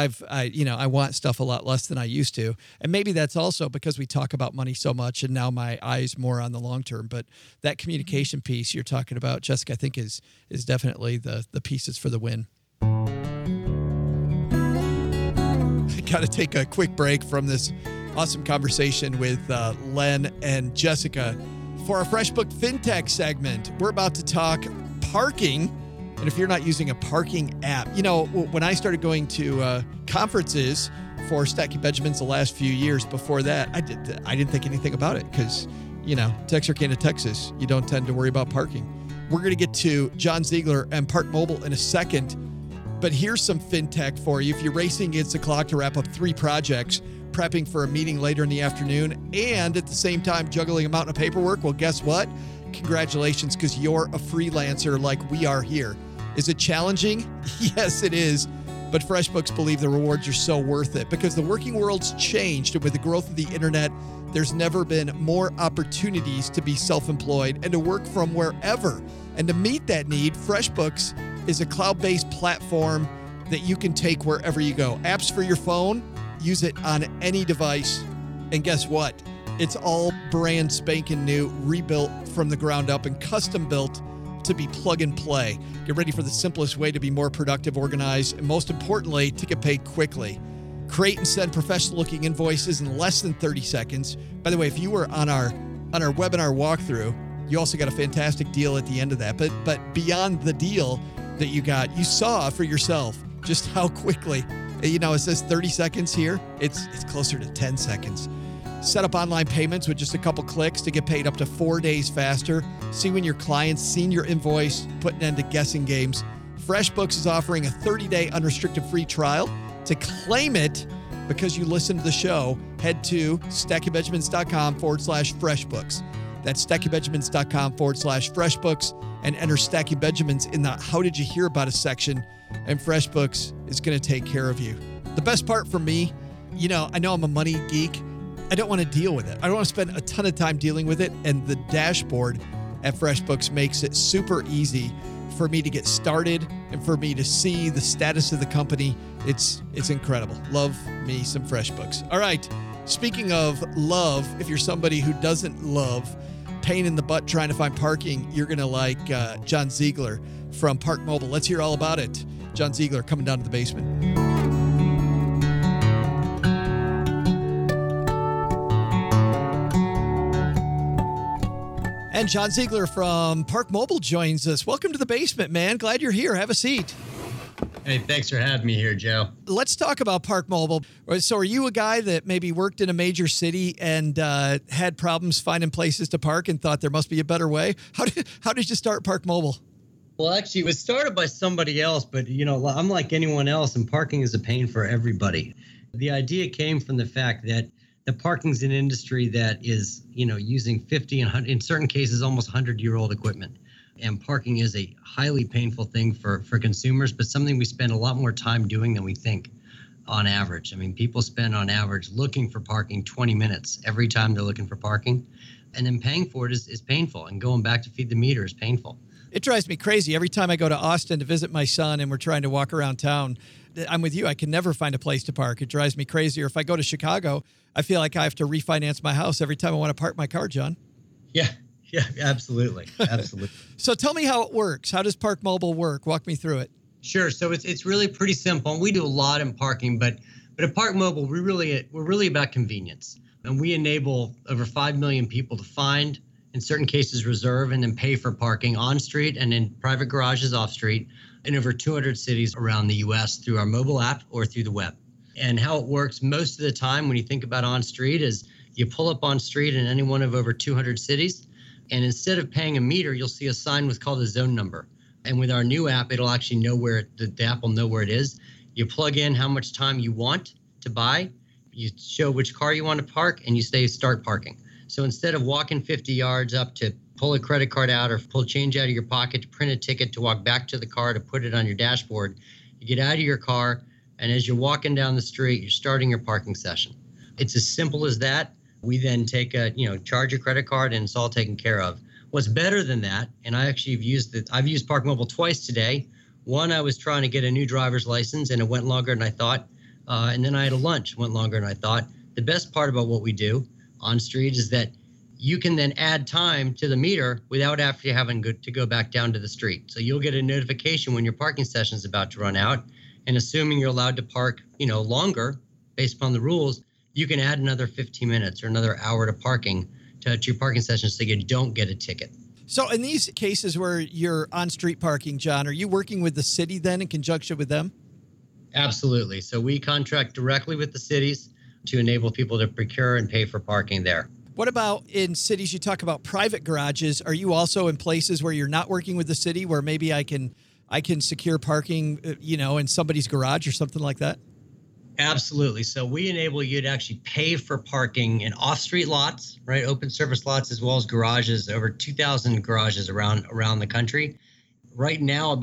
D: I want stuff a lot less than I used to, and maybe that's also because we talk about money so much, and now my eye's more on the long term. But that communication piece you're talking about, Jessica, I think is definitely the pieces for the win. Got to take a quick break from this awesome conversation with Len and Jessica for our FreshBook FinTech segment. We're about to talk parking. And if you're not using a parking app, when I started going to conferences for Stacking Benjamins the last few years before that, I didn't think anything about it because, Texarkana, Texas, you don't tend to worry about parking. We're going to get to John Ziegler and Park Mobile in a second. But here's some fintech for you. If you're racing against the clock to wrap up 3 projects, prepping for a meeting later in the afternoon, and at the same time juggling a mountain of paperwork, well, guess what? Congratulations, because you're a freelancer like we are here. Is it challenging? Yes, it is. but FreshBooks believe the rewards are so worth it because the working world's changed, and with the growth of the internet, there's never been more opportunities to be self-employed and to work from wherever. And to meet that need, FreshBooks is a cloud-based platform that you can take wherever you go. Apps for your phone, use it on any device. And guess what? It's all brand spanking new, rebuilt from the ground up and custom built to be plug and play. Get ready for the simplest way to be more productive, organized, and most importantly, to get paid quickly. Create and send professional looking invoices in less than 30 seconds. By the way, if you were on our webinar walkthrough, you also got a fantastic deal at the end of that. But beyond the deal that you got, you saw for yourself just how quickly, it says 30 seconds here. It's closer to 10 seconds. Set up online payments with just a couple clicks to get paid up to 4 days faster. See when your client's seen your invoice, put an end to guessing games. FreshBooks is offering a 30-day unrestricted free trial. To claim it, because you listened to the show, head to stackingbenjamins.com/FreshBooks. That's stackingbenjamins.com/FreshBooks and enter Stacking Benjamins in the How Did You Hear About Us section, and FreshBooks is going to take care of you. The best part for me, I know I'm a money geek. I don't want to deal with it. I don't want to spend a ton of time dealing with it, and the dashboard at FreshBooks makes it super easy for me to get started and for me to see the status of the company. It's incredible. Love me some FreshBooks. All right. Speaking of love, if you're somebody who doesn't love pain in the butt trying to find parking, you're going to like John Ziegler from Park Mobile. Let's hear all about it. John Ziegler coming down to the basement. And John Ziegler from Park Mobile joins us. Welcome to the basement, man. Glad you're here. Have a seat.
G: Hey, thanks for having me here, Joe.
D: Let's talk about Park Mobile. So are you a guy that maybe worked in a major city and had problems finding places to park and thought there must be a better way? How did you start Park Mobile?
G: Well, actually, it was started by somebody else, but, I'm like anyone else, and parking is a pain for everybody. The idea came from the fact that the parking's an industry that is, using 50 and 100, in certain cases, almost 100-year-old equipment. And parking is a highly painful thing for consumers, but something we spend a lot more time doing than we think on average. I mean, people spend on average looking for parking 20 minutes every time they're looking for parking. And then paying for it is painful. And going back to feed the meter is painful.
D: It drives me crazy. Every time I go to Austin to visit my son and we're trying to walk around town, I'm with you. I can never find a place to park. It drives me crazy. Or if I go to Chicago, I feel like I have to refinance my house every time I want to park my car, John.
G: Yeah, absolutely. Absolutely.
D: So tell me how it works. How does Park Mobile work? Walk me through it.
G: Sure. So it's really pretty simple. We do a lot in parking, but at Park Mobile, we're really about convenience. And we enable over 5 million people to find, in certain cases, reserve and then pay for parking on street and in private garages off street in over 200 cities around the U.S. through our mobile app or through the web. And how it works most of the time when you think about on street is you pull up on street in any one of over 200 cities, and instead of paying a meter, you'll see a sign with called a zone number. And with our new app, it'll actually know where the app will know where it is. You plug in how much time you want to buy, you show which car you want to park, and you say start parking. So instead of walking 50 yards up to pull a credit card out or pull change out of your pocket to print a ticket to walk back to the car to put it on your dashboard, you get out of your car, and as you're walking down the street, you're starting your parking session. It's as simple as that. We then take charge your credit card, and it's all taken care of. What's better than that, and I've used Park Mobile twice today. One, I was trying to get a new driver's license, and it went longer than I thought. And then I had a lunch, went longer than I thought. The best part about what we do on street is that you can then add time to the meter without after having to go back down to the street. So you'll get a notification when your parking session is about to run out. And assuming you're allowed to park, longer based upon the rules, you can add another 15 minutes or another hour to parking to your parking session so you don't get a ticket.
D: So in these cases where you're on street parking, John, are you working with the city then in conjunction with them?
G: Absolutely. So we contract directly with the cities to enable people to procure and pay for parking there.
D: What about in cities? You talk about private garages. Are you also in places where you're not working with the city, where maybe I can secure parking, in somebody's garage or something like that?
G: Absolutely. So we enable you to actually pay for parking in off-street lots, right? Open service lots, as well as garages, over 2,000 garages around the country. Right now, about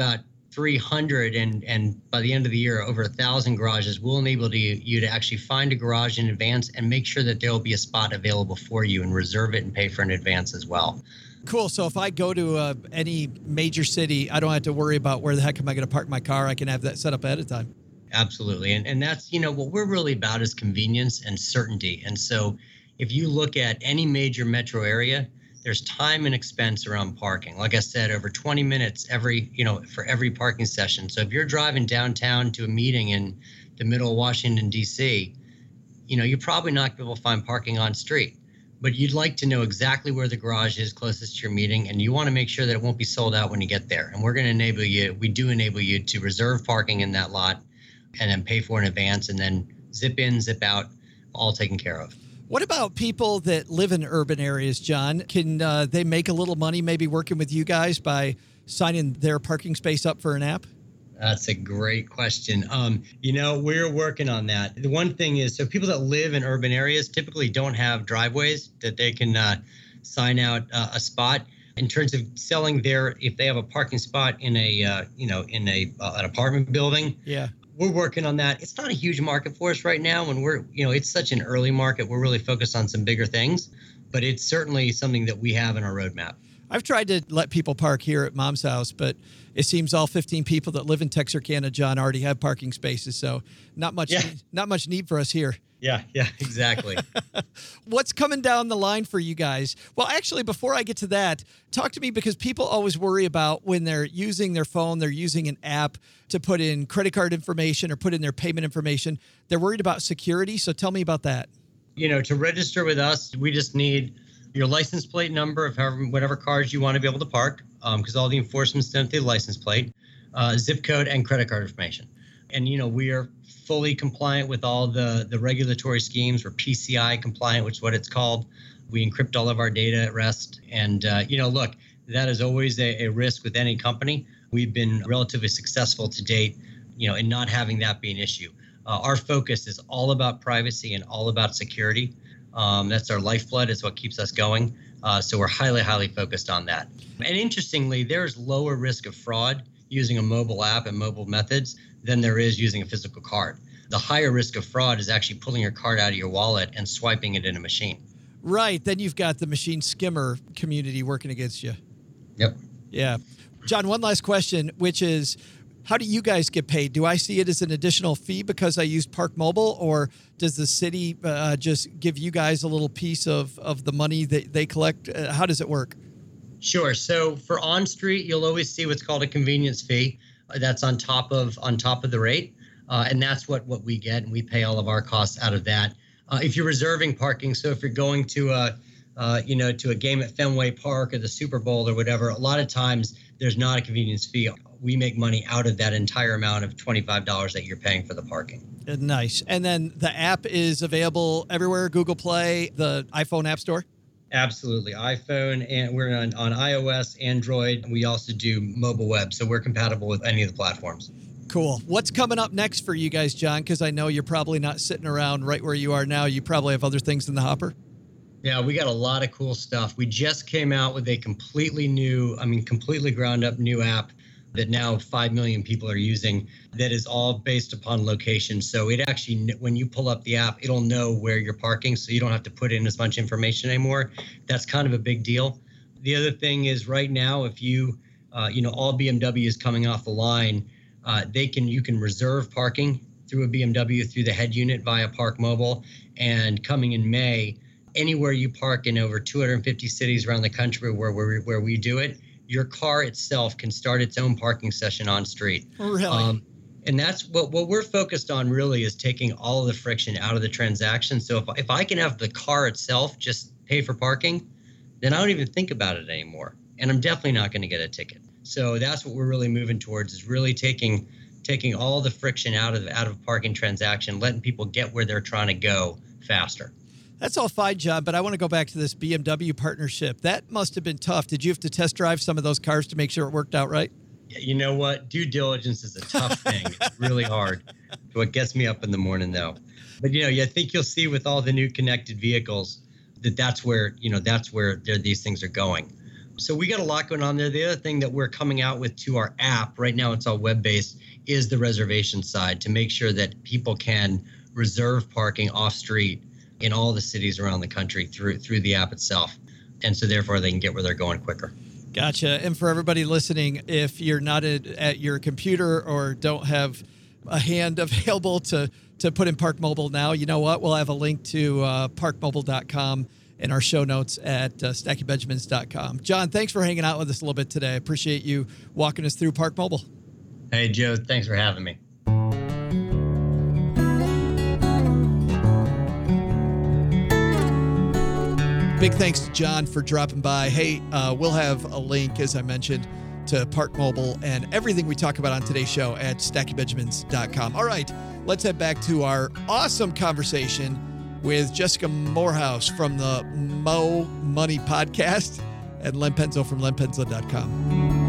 G: 300 and by the end of the year, over 1,000 garages, will enable you to actually find a garage in advance and make sure that there will be a spot available for you and reserve it and pay for it in advance as well.
D: Cool. So if I go to any major city, I don't have to worry about where the heck am I going to park my car. I can have that set up ahead of time.
G: Absolutely. And that's, what we're really about is convenience and certainty. And so if you look at any major metro area, there's time and expense around parking. Like I said, over 20 minutes for every parking session. So if you're driving downtown to a meeting in the middle of Washington, D.C., you're probably not going to be able to find parking on street. But you'd like to know exactly where the garage is closest to your meeting, and you want to make sure that it won't be sold out when you get there. And we're going to we do enable you to reserve parking in that lot and then pay for it in advance, and then zip in, zip out, all taken care of.
D: What about people that live in urban areas, John? Can they make a little money maybe working with you guys by signing their parking space up for an app?
G: That's a great question. We're working on that. The one thing is, so people that live in urban areas typically don't have driveways that they can sign out a spot. In terms of selling if they have a parking spot in an apartment building.
D: Yeah.
G: We're working on that. It's not a huge market for us right now, and it's such an early market. We're really focused on some bigger things, but it's certainly something that we have in our roadmap.
D: I've tried to let people park here at Mom's house, but it seems all 15 people that live in Texarkana, John, already have parking spaces. So not much need for us here.
G: Yeah, exactly.
D: What's coming down the line for you guys? Well, actually, before I get to that, talk to me, because people always worry about when they're using their phone, they're using an app to put in credit card information or put in their payment information. They're worried about security. So tell me about that.
G: To register with us, we just need your license plate number of whatever cars you want to be able to park, because all the enforcement's done through the license plate, zip code, and credit card information. And, we are fully compliant with all the regulatory schemes. We're PCI compliant, which is what it's called. We encrypt all of our data at rest. And, look, that is always a risk with any company. We've been relatively successful to date, in not having that be an issue. Our focus is all about privacy and all about security. That's our lifeblood. It's what keeps us going. So we're highly, highly focused on that. And interestingly, there's lower risk of fraud using a mobile app and mobile methods than there is using a physical card. The higher risk of fraud is actually pulling your card out of your wallet and swiping it in a machine.
D: Right. Then you've got the machine skimmer community working against you.
G: Yep.
D: Yeah. John, one last question, which is, how do you guys get paid? Do I see it as an additional fee because I use Park Mobile, or does the city just give you guys a little piece of the money that they collect? How does it work?
G: Sure. So for on-street, you'll always see what's called a convenience fee. That's on top of the rate, and that's what we get, and we pay all of our costs out of that. If you're reserving parking, so if you're going to a game at Fenway Park or the Super Bowl or whatever, a lot of times there's not a convenience fee. We make money out of that entire amount of $25 that you're paying for the parking.
D: Nice. And then the app is available everywhere, Google Play, the iPhone App Store?
G: Absolutely. iPhone, and we're on iOS, Android. We also do mobile web, so we're compatible with any of the platforms.
D: Cool. What's coming up next for you guys, John? Because I know you're probably not sitting around right where you are now. You probably have other things in the hopper.
G: Yeah, we got a lot of cool stuff. We just came out with a completely ground up new app that now 5 million people are using, that is all based upon location. So it actually, when you pull up the app, it'll know where you're parking, so you don't have to put in as much information anymore. That's kind of a big deal. The other thing is, right now, if you, all BMW is coming off the line, you can reserve parking through a BMW through the head unit via Park Mobile. And coming in May, anywhere you park in over 250 cities around the country where we do it, your car itself can start its own parking session on street.
D: Really?
G: And that's what we're focused on, really, is taking all of the friction out of the transaction. So if I can have the car itself just pay for parking, then I don't even think about it anymore. And I'm definitely not going to get a ticket. So that's what we're really moving towards, is really taking all the friction out of parking transaction, letting people get where they're trying to go faster.
D: That's all fine, John, but I want to go back to this BMW partnership. That must have been tough. Did you have to test drive some of those cars to make sure it worked out right?
G: You know what? Due diligence is a tough thing. It's really hard. What gets me up in the morning, though. But, I think you'll see with all the new connected vehicles that's where these things are going. So we got a lot going on there. The other thing that we're coming out with to our app, right now it's all web-based, is the reservation side to make sure that people can reserve parking off-street in all the cities around the country through the app itself. And so therefore they can get where they're going quicker.
D: Gotcha. And for everybody listening, if you're not at your computer or don't have a hand available to put in Park Mobile now, you know what? We'll have a link to parkmobile.com in our show notes at stackingbenjamins.com. John, thanks for hanging out with us a little bit today. I appreciate you walking us through Park Mobile.
G: Hey, Joe, thanks for having me.
D: Big thanks to John for dropping by. Hey, we'll have a link, as I mentioned, to Park Mobile and everything we talk about on today's show at stackingbenjamins.com. All right, let's head back to our awesome conversation with Jessica Morehouse from the Mo Money Podcast and Len Penzo from lenpenzo.com.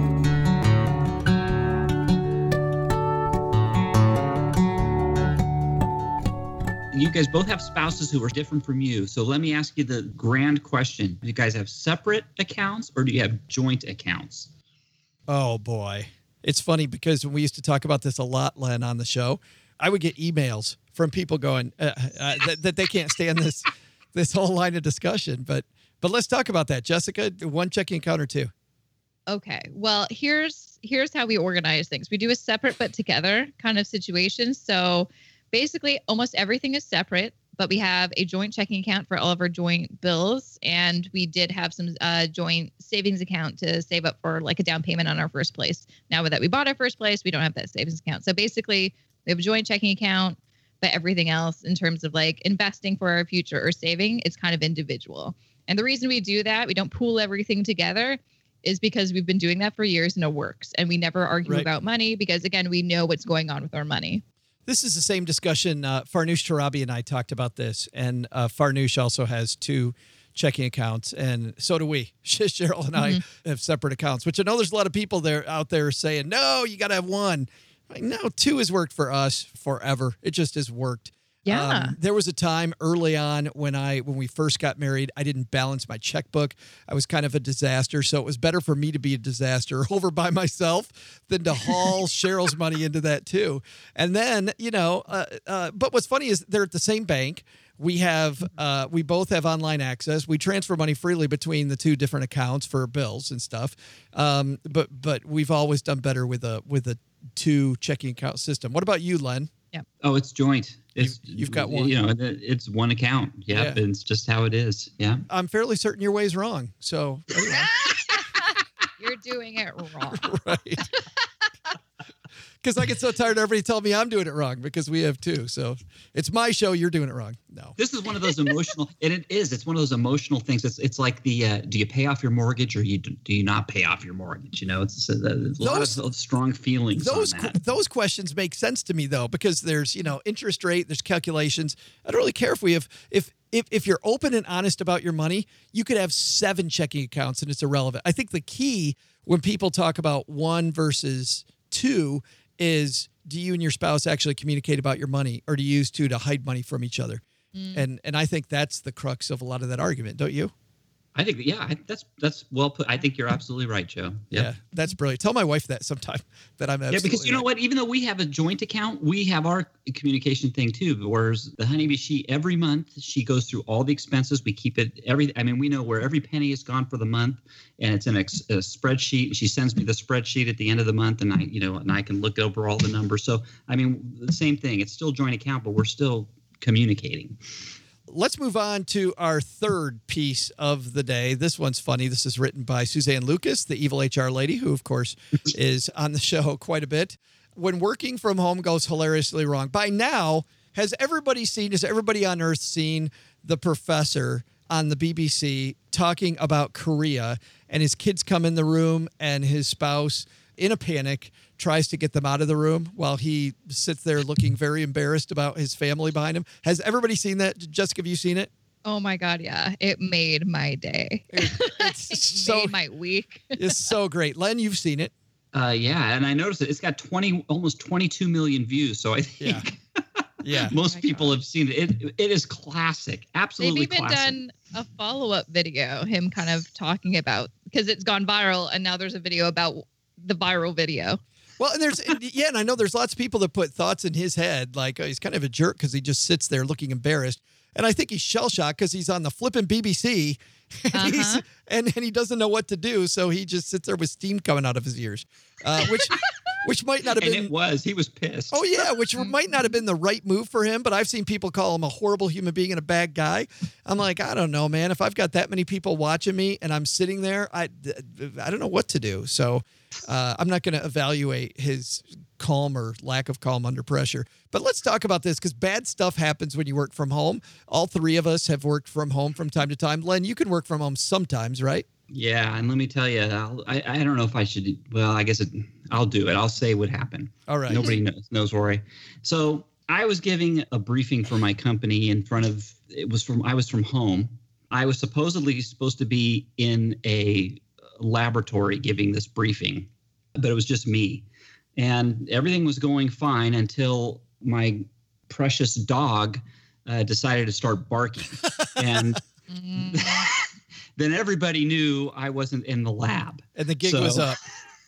E: You guys both have spouses who are different from you. So let me ask you the grand question. Do you guys have separate accounts or do you have joint accounts?
D: Oh, boy. It's funny because when we used to talk about this a lot, Len, on the show, I would get emails from people going that they can't stand this whole line of discussion. But let's talk about that. Jessica, one checking account or two?
F: Okay. Well, here's how we organize things. We do a separate but together kind of situation. So basically, almost everything is separate, but we have a joint checking account for all of our joint bills. And we did have some joint savings account to save up for like a down payment on our first place. Now that we bought our first place, we don't have that savings account. So basically, we have a joint checking account, but everything else in terms of like investing for our future or saving, it's kind of individual. And the reason we do that, we don't pool everything together, is because we've been doing that for years and it works. And we never argue about money because, again, we know what's going on with our money.
D: This is the same discussion. Farnoosh Torabi and I talked about this, and Farnoosh also has two checking accounts, and so do we. Cheryl and I have separate accounts, which I know there's a lot of people out there saying, no, you got to have one. Like, no, two has worked for us forever. It just has worked.
F: Yeah.
D: There was a time early on when we first got married, I didn't balance my checkbook. I was kind of a disaster. So it was better for me to be a disaster over by myself than to haul Cheryl's money into that too. And then, but what's funny is they're at the same bank. We both have online access. We transfer money freely between the two different accounts for bills and stuff. But we've always done better with a two checking account system. What about you, Len?
F: Yeah.
E: Oh, it's joint.
D: You've got one.
E: It's one account. Yeah. It's just how it is. Yeah.
D: I'm fairly certain your way's wrong. So anyway.
F: You're doing it wrong.
D: Right. Because I get so tired of everybody telling me I'm doing it wrong because we have two. So it's my show. You're doing it wrong. No.
E: This is one of those emotional, and it is. It's one of those emotional things. It's like the do you pay off your mortgage or do you not pay off your mortgage? It's a lot of strong feelings.
D: Those questions make sense to me though, because there's interest rate, there's calculations. I don't really care if you're open and honest about your money, you could have 7 checking accounts and it's irrelevant. I think the key when people talk about 1 versus 2 is, do you and your spouse actually communicate about your money, or do you use 2 to hide money from each other? And I think that's the crux of a lot of that argument, don't you?
E: I think, that's well put. I think you're absolutely right, Joe. Yep.
D: Yeah, that's brilliant. Tell my wife that sometime, that I'm absolutely
E: because you know what? Even though we have a joint account, we have our communication thing too. Whereas the honeybee, every month she goes through all the expenses. We keep it we know where every penny has gone for the month, and it's in a spreadsheet. She sends me the spreadsheet at the end of the month, and I can look over all the numbers. So the same thing. It's still joint account, but we're still communicating.
D: Let's move on to our third piece of the day. This one's funny. This is written by Suzanne Lucas, the evil HR lady, who, of course, is on the show quite a bit. When working from home goes hilariously wrong. By now, has everybody on earth seen The Professor on the BBC talking about Korea, and his kids come in the room and his spouse, in a panic, tries to get them out of the room while he sits there looking very embarrassed about his family behind him? Has everybody seen that? Jessica, have you seen it?
F: Oh my God, yeah. It made my day.
D: It's
F: made my week.
D: It's so great. Len, you've seen it.
E: Yeah, and I noticed it's got almost 22 million views. So I think most people have seen it. It is classic, absolutely classic.
F: They've even done a follow-up video, him kind of talking about because it's gone viral, and now there's a video about the viral video.
D: Well, and and I know there's lots of people that put thoughts in his head, like, oh, he's kind of a jerk because he just sits there looking embarrassed. And I think he's shell-shocked because he's on the flipping BBC and he doesn't know what to do. So he just sits there with steam coming out of his ears, which might not have been.
E: And he was pissed.
D: Oh, yeah, which might not have been the right move for him. But I've seen people call him a horrible human being and a bad guy. I'm like, I don't know, man. If I've got that many people watching me and I'm sitting there, I don't know what to do. So I'm not going to evaluate his calm or lack of calm under pressure. But let's talk about this because bad stuff happens when you work from home. All three of us have worked from home from time to time. Len, you can work from home sometimes, right?
E: Yeah, and let me tell you, I don't know if I should. Well, I guess I'll do it. I'll say what happened.
D: All right.
E: Nobody knows where So I was giving a briefing for my company in front of. I was from home. I was supposed to be in a laboratory giving this briefing, but it was just me. And everything was going fine until my precious dog decided to start barking. And then everybody knew I wasn't in the lab.
D: And the gig was up.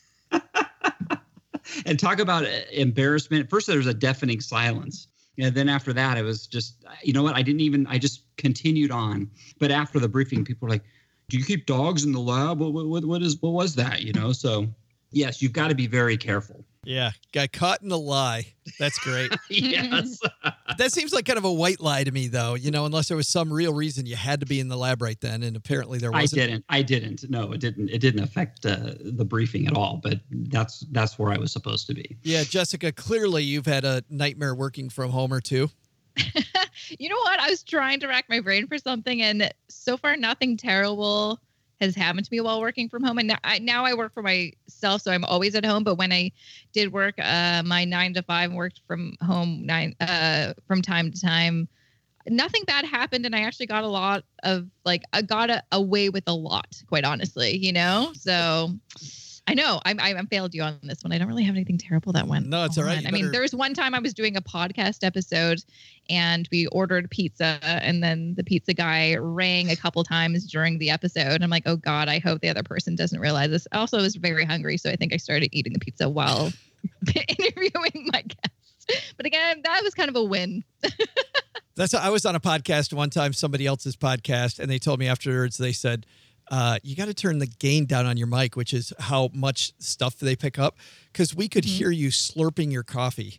E: And talk about embarrassment. First, there was a deafening silence. And then after that, it was just, you know what? I just continued on. But after the briefing, people were like, do you keep dogs in the lab? What was that? You know? So yes, you've got to be very careful.
D: Yeah. Got caught in a lie. That's great.
E: Yes.
D: That seems like kind of a white lie to me, though, unless there was some real reason you had to be in the lab right then. And apparently there wasn't.
E: I didn't. No, it didn't affect the briefing at all. But that's where I was supposed to be.
D: Yeah. Jessica, clearly you've had a nightmare working from home or two.
F: You know what? I was trying to rack my brain for something, and so far nothing terrible has happened to me while working from home. And now I work for myself, so I'm always at home. But when I did work my 9 to 5, worked from home from time to time, nothing bad happened. And I actually got I got away with a lot, quite honestly, So I know I failed you on this one. I don't really have anything terrible that went.
D: No, it's all right.
F: I mean, there was one time I was doing a podcast episode and we ordered pizza, and then the pizza guy rang a couple times during the episode. I'm like, oh God, I hope the other person doesn't realize this. Also, I was very hungry, so I think I started eating the pizza while interviewing my guests. But again, that was kind of a win.
D: I was on a podcast one time, somebody else's podcast, and they told me afterwards, they said, you got to turn the gain down on your mic, which is how much stuff they pick up, because we could hear you slurping your coffee.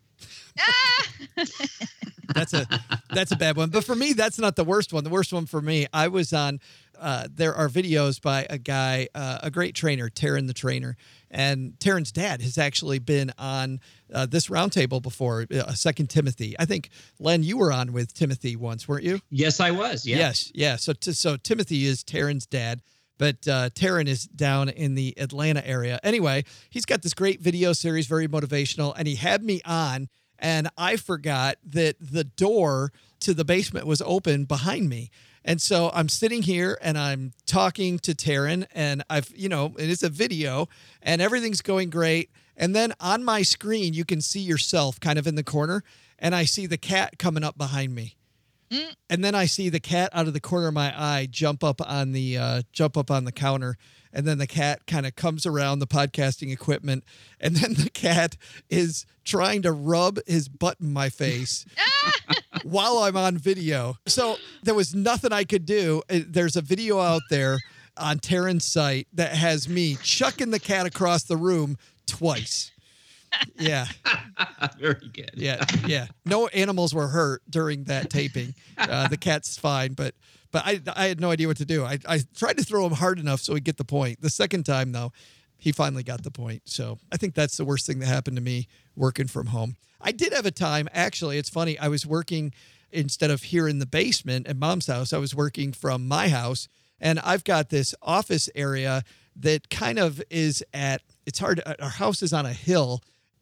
D: That's a bad one. But for me, that's not the worst one. The worst one for me, I was on, there are videos by a guy, a great trainer, Taryn the trainer. And Taryn's dad has actually been on this roundtable before, 2 Timothy. I think, Len, you were on with Timothy once, weren't you?
E: Yes, I was. Yeah.
D: Yes. Yeah. So Timothy is Taryn's dad. But Taryn is down in the Atlanta area. Anyway, he's got this great video series, very motivational, and he had me on, and I forgot that the door to the basement was open behind me. And so I'm sitting here and I'm talking to Taryn, and it is a video, and everything's going great. And then on my screen, you can see yourself kind of in the corner, and I see the cat coming up behind me. And then I see the cat out of the corner of my eye jump up on the counter, and then the cat kind of comes around the podcasting equipment, and then the cat is trying to rub his butt in my face while I'm on video. So there was nothing I could do. There's a video out there on Taryn's site that has me chucking the cat across the room twice. Yeah.
E: Very good.
D: Yeah. No animals were hurt during that taping. The cat's fine, but I had no idea what to do. I tried to throw him hard enough so he'd get the point. The second time, though, he finally got the point. So I think that's the worst thing that happened to me working from home. I did have a time, actually, it's funny, I was working, instead of here in the basement at Mom's house, I was working from my house, and I've got this office area that kind of is our house is on a hill.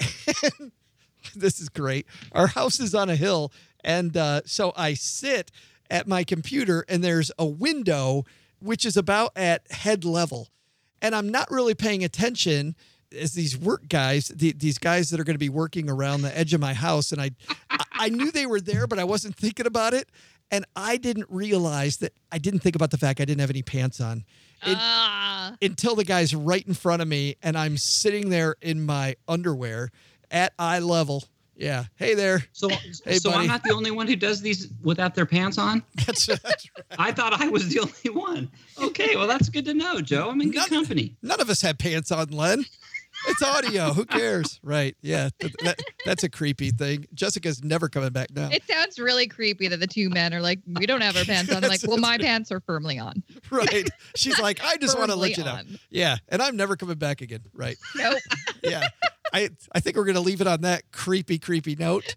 D: This is great. Our house is on a hill. And so I sit at my computer, and there's a window which is about at head level. And I'm not really paying attention as these work guys, these guys that are going to be working around the edge of my house. And I knew they were there, but I wasn't thinking about it. And I didn't realize that I didn't think about the fact I didn't have any pants on. until the guy's right in front of me, and I'm sitting there in my underwear at eye level. Yeah. Hey there.
E: So
D: Hey, buddy.
E: I'm not the only one who does these without their pants on?
D: That's right.
E: I thought I was the only one. Okay, well, that's good to know, Joe. I'm in good company.
D: None of us have pants on, Len. It's audio. Who cares? Right. Yeah. That's a creepy thing. Jessica's never coming back now.
F: It sounds really creepy that the two men are like, we don't have our pants on. I'm like, well, my pants are firmly on.
D: Right. She's like, I just want to let you know.
F: on.
D: Yeah. And I'm never coming back again. Right.
F: Nope.
D: Yeah. I think we're going to leave it on that creepy note.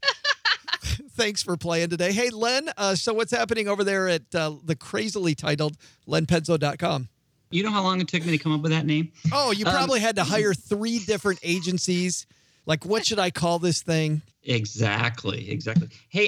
D: Thanks for playing today. Hey, Len, so what's happening over there at the crazily titled lenpenzo.com?
E: You know how long it took me to come up with that name?
D: Oh, you probably had to hire 3 different agencies. Like, what should I call this thing?
E: Exactly. Hey,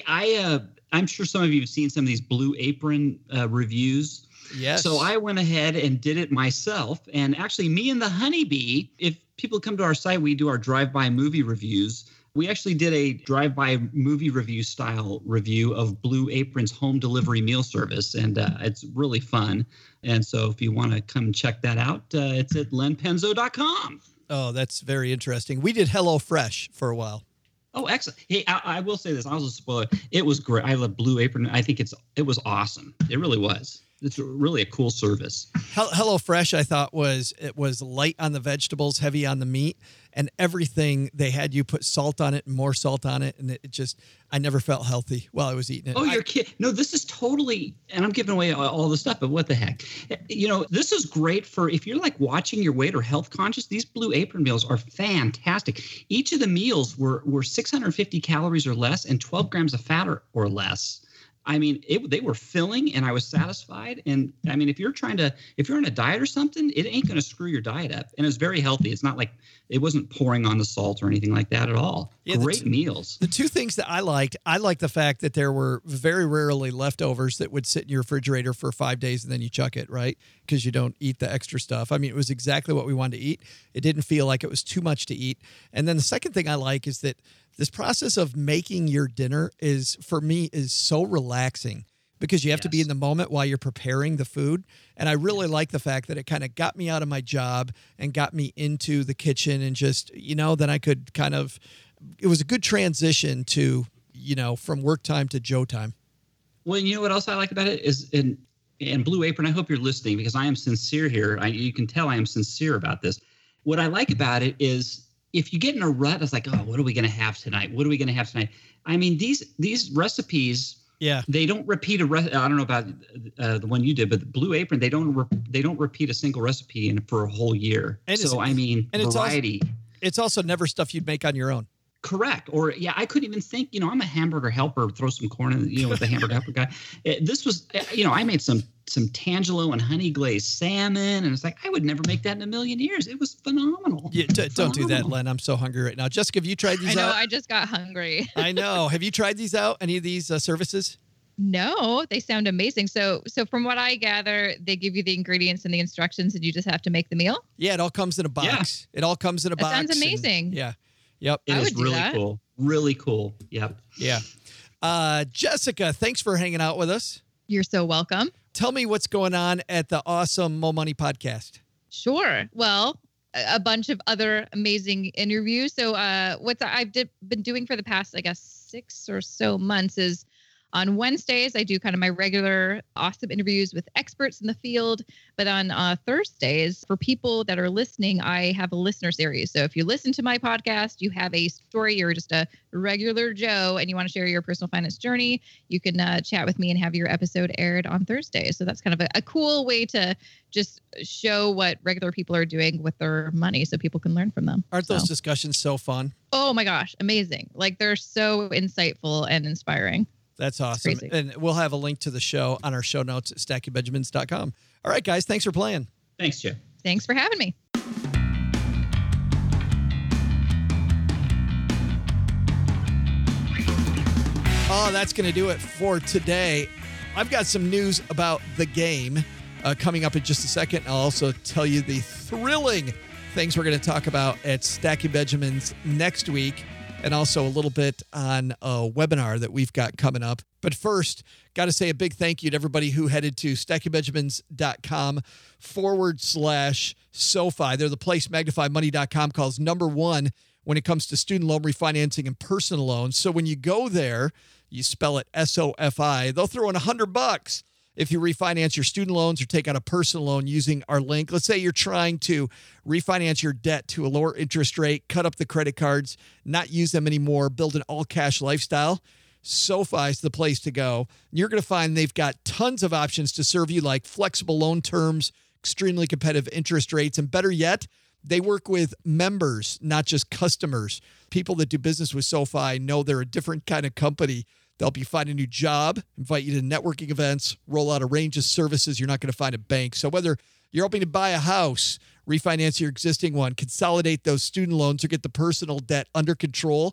E: I'm sure some of you have seen some of these Blue Apron reviews.
D: Yes.
E: So I went ahead and did it myself. And actually, me and the Honeybee, if people come to our site, we do our drive-by movie reviews. We actually did a drive-by movie review style review of Blue Apron's home delivery meal service, and it's really fun. And so if you want to come check that out, it's at lenpenzo.com.
D: Oh, that's very interesting. We did HelloFresh for a while.
E: Oh, excellent. Hey, I will say this. I'll just spoil it. It was great. I love Blue Apron. I think it was awesome. It really was. It's really a cool service.
D: HelloFresh, I thought it was light on the vegetables, heavy on the meat, and everything they had you put salt on it and more salt on it, and I never felt healthy while I was eating it.
E: Oh, you're kidding. No, this is totally, and I'm giving away all the stuff, but what the heck? You know, this is great for if you're like watching your weight or health conscious. These Blue Apron meals are fantastic. Each of the meals were 650 calories or less and 12 grams of fat or less. I mean, they were filling, and I was satisfied. And I mean, if you're on a diet or something, it ain't going to screw your diet up. And it's very healthy. It's not like it wasn't pouring on the salt or anything like that at all. Yeah, great meals.
D: The 2 things that I liked the fact that there were very rarely leftovers that would sit in your refrigerator for 5 days and then you chuck it, right? Because you don't eat the extra stuff. I mean, it was exactly what we wanted to eat. It didn't feel like it was too much to eat. And then the second thing I like is that this process of making your dinner is so relaxing because you have to be in the moment while you're preparing the food. And I really like the fact that it kind of got me out of my job and got me into the kitchen and just, then I could it was a good transition to, from work time to Joe time.
E: Well, you know what else I like about it is in Blue Apron, I hope you're listening because I am sincere here. You can tell I am sincere about this. What I like about it is, if you get in a rut, it's like, oh, what are we going to have tonight? What are we going to have tonight? I mean, these recipes, they don't repeat I don't know about the one you did, but the Blue Apron, they don't repeat a single recipe for a whole year. And variety.
D: It's also never stuff you'd make on your own.
E: Correct. Or I couldn't even think, I'm a hamburger helper, throw some corn in, with the hamburger helper guy. This was, I made some Tangelo and honey glazed salmon. And it's like, I would never make that in a million years. It was phenomenal.
D: Yeah, don't do that, Len. I'm so hungry right now. Jessica, have you tried these out?
F: I know. I just got hungry.
D: I know. Have you tried these out? Any of these services?
F: No, they sound amazing. So from what I gather, they give you the ingredients and the instructions and you just have to make the meal?
D: Yeah, it all comes in a box. Yeah. It all comes in a box.
F: Sounds amazing.
D: Yeah. Yep.
E: It is really cool. Really cool. Yep.
D: Yeah. Jessica, thanks for hanging out with us.
F: You're so welcome.
D: Tell me what's going on at the awesome Mo Money podcast.
F: Sure. Well, a bunch of other amazing interviews. So what I've been doing for the past, 6 or so months is on Wednesdays, I do kind of my regular awesome interviews with experts in the field. But on Thursdays, for people that are listening, I have a listener series. So if you listen to my podcast, you have a story, you're just a regular Joe, and you want to share your personal finance journey, you can chat with me and have your episode aired on Thursday. So that's kind of a cool way to just show what regular people are doing with their money so people can learn from them.
D: Aren't those discussions so fun?
F: Oh, my gosh. Amazing. Like, they're so insightful and inspiring.
D: That's awesome. And we'll have a link to the show on our show notes at stackingbenjamins.com. All right, guys. Thanks for playing.
E: Thanks, Joe.
F: Thanks for having me.
D: Oh, that's going to do it for today. I've got some news about the game coming up in just a second. I'll also tell you the thrilling things we're going to talk about at Stacking Benjamins next week. and also a little bit on a webinar that we've got coming up. But first, got to say a big thank you to everybody who headed to stackingbenjamins.com/SoFi. They're the place MagnifyMoney.com calls number one when it comes to student loan refinancing and personal loans. So when you go there, you spell it SOFI, they'll throw in $100 if you refinance your student loans or take out a personal loan using our link. Let's say you're trying to refinance your debt to a lower interest rate, cut up the credit cards, not use them anymore, build an all-cash lifestyle. SoFi is the place to go. You're going to find they've got tons of options to serve you, like flexible loan terms, extremely competitive interest rates, and better yet, they work with members, not just customers. People that do business with SoFi know they're a different kind of company. They'll help you find a new job, invite you to networking events, roll out a range of services you're not going to find at banks. So whether you're hoping to buy a house, refinance your existing one, consolidate those student loans, or get the personal debt under control,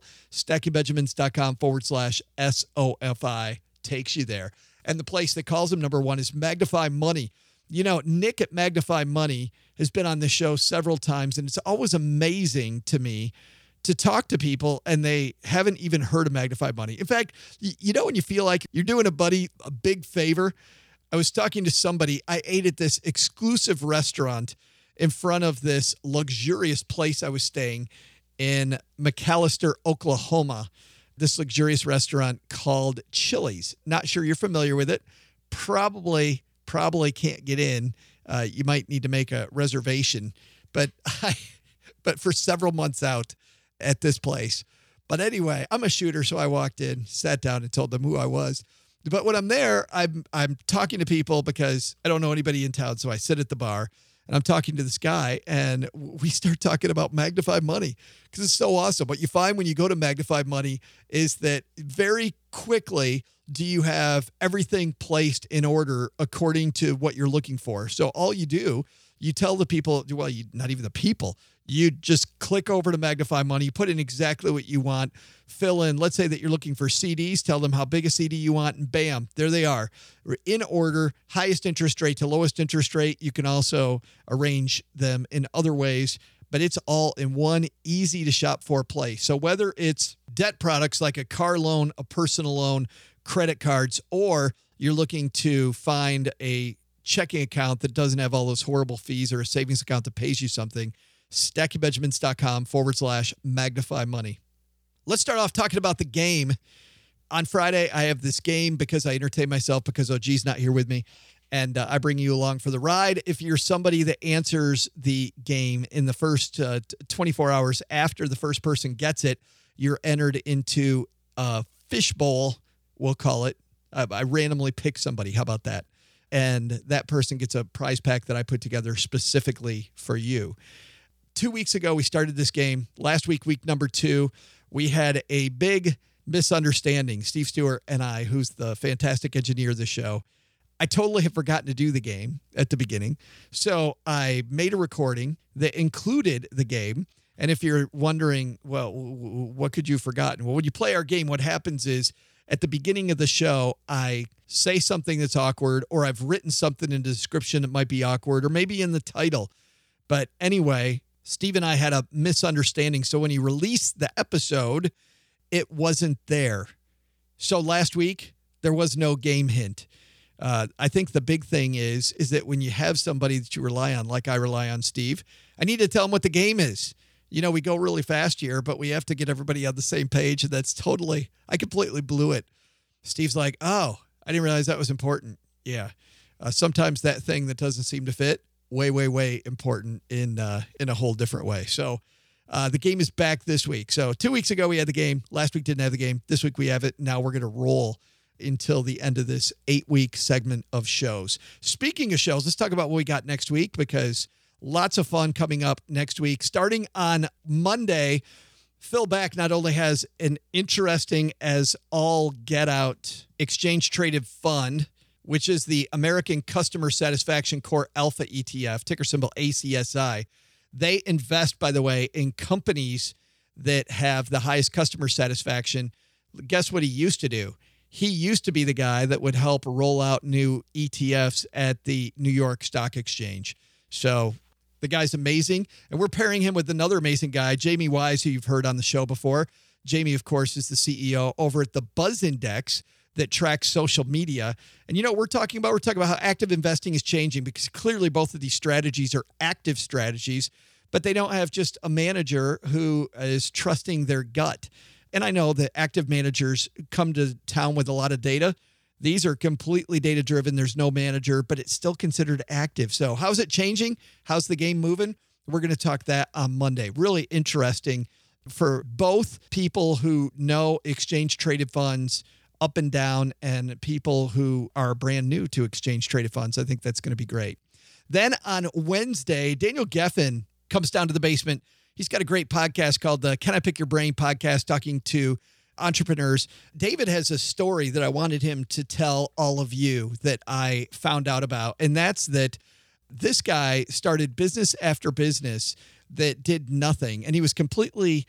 D: stackingbenjamins.com/SOFI takes you there. And the place that calls them number one is Magnify Money. You know, Nick at Magnify Money has been on this show several times, and it's always amazing to me to talk to people and they haven't even heard of Magnify Money. In fact, you know when you feel like you're doing a buddy a big favor? I was talking to somebody. I ate at this exclusive restaurant in front of this luxurious place I was staying in McAlester, Oklahoma. This luxurious restaurant called Chili's. Not sure you're familiar with it. Probably can't get in. You might need to make a reservation. But for several months out at this place. But anyway, I'm a shooter, so I walked in, sat down, and told them who I was. But when I'm there, I'm talking to people because I don't know anybody in town, so I sit at the bar, and I'm talking to this guy, and we start talking about Magnify Money because it's so awesome. What you find when you go to Magnify Money is that very quickly do you have everything placed in order according to what you're looking for. So all you do, you tell the people, well, not even the people, you just click over to Magnify Money, you put in exactly what you want, fill in, let's say that you're looking for CDs, tell them how big a CD you want, and bam, there they are. In order, highest interest rate to lowest interest rate. You can also arrange them in other ways, but it's all in one easy to shop for place. So whether it's debt products like a car loan, a personal loan, credit cards, or you're looking to find a checking account that doesn't have all those horrible fees or a savings account that pays you something, stackingbenjamins.com/Magnify Money. Let's start off talking about the game. On Friday, I have this game because I entertain myself because OG's not here with me, and I bring you along for the ride. If you're somebody that answers the game in the first 24 hours after the first person gets it, you're entered into a fishbowl, we'll call it. I randomly pick somebody. How about that? And that person gets a prize pack that I put together specifically for you. 2 weeks ago, we started this game. Last week, week number 2, we had a big misunderstanding. Steve Stewart and I, who's the fantastic engineer of the show, I totally have forgotten to do the game at the beginning. So I made a recording that included the game. And if you're wondering, well, what could you have forgotten? Well, when you play our game, what happens is at the beginning of the show, I say something that's awkward, or I've written something in the description that might be awkward, or maybe in the title. But anyway, Steve and I had a misunderstanding. So when he released the episode, it wasn't there. So last week, there was no game hint. I think the big thing is that when you have somebody that you rely on, like I rely on Steve, I need to tell him what the game is. You know, we go really fast here, but we have to get everybody on the same page. And that's I completely blew it. Steve's like, oh, I didn't realize that was important. Yeah. Sometimes that thing that doesn't seem to fit, way important in a whole different way. So the game is back this week. So 2 weeks ago, we had the game. Last week didn't have the game. This week we have it. Now we're going to roll until the end of this 8-week segment of shows. Speaking of shows, let's talk about what we got next week, because lots of fun coming up next week. Starting on Monday, Phil Back not only has an interesting as all get out exchange traded fund, which is the American Customer Satisfaction Core Alpha ETF, ticker symbol ACSI. They invest, by the way, in companies that have the highest customer satisfaction. Guess what he used to do? He used to be the guy that would help roll out new ETFs at the New York Stock Exchange. So the guy's amazing. And we're pairing him with another amazing guy, Jamie Wise, who you've heard on the show before. Jamie, of course, is the CEO over at the Buzz Index that tracks social media. And we're talking about how active investing is changing, because clearly both of these strategies are active strategies, but they don't have just a manager who is trusting their gut. And I know that active managers come to town with a lot of data. These are completely data-driven. There's no manager, but it's still considered active. So how's it changing? How's the game moving? We're going to talk that on Monday. Really interesting for both people who know exchange-traded funds up and down and people who are brand new to exchange-traded funds. I think that's going to be great. Then on Wednesday, Daniel Geffen comes down to the basement. He's got a great podcast called the Can I Pick Your Brain podcast, talking to entrepreneurs. David has a story that I wanted him to tell all of you that I found out about, and that's that this guy started business after business that did nothing, and he was completely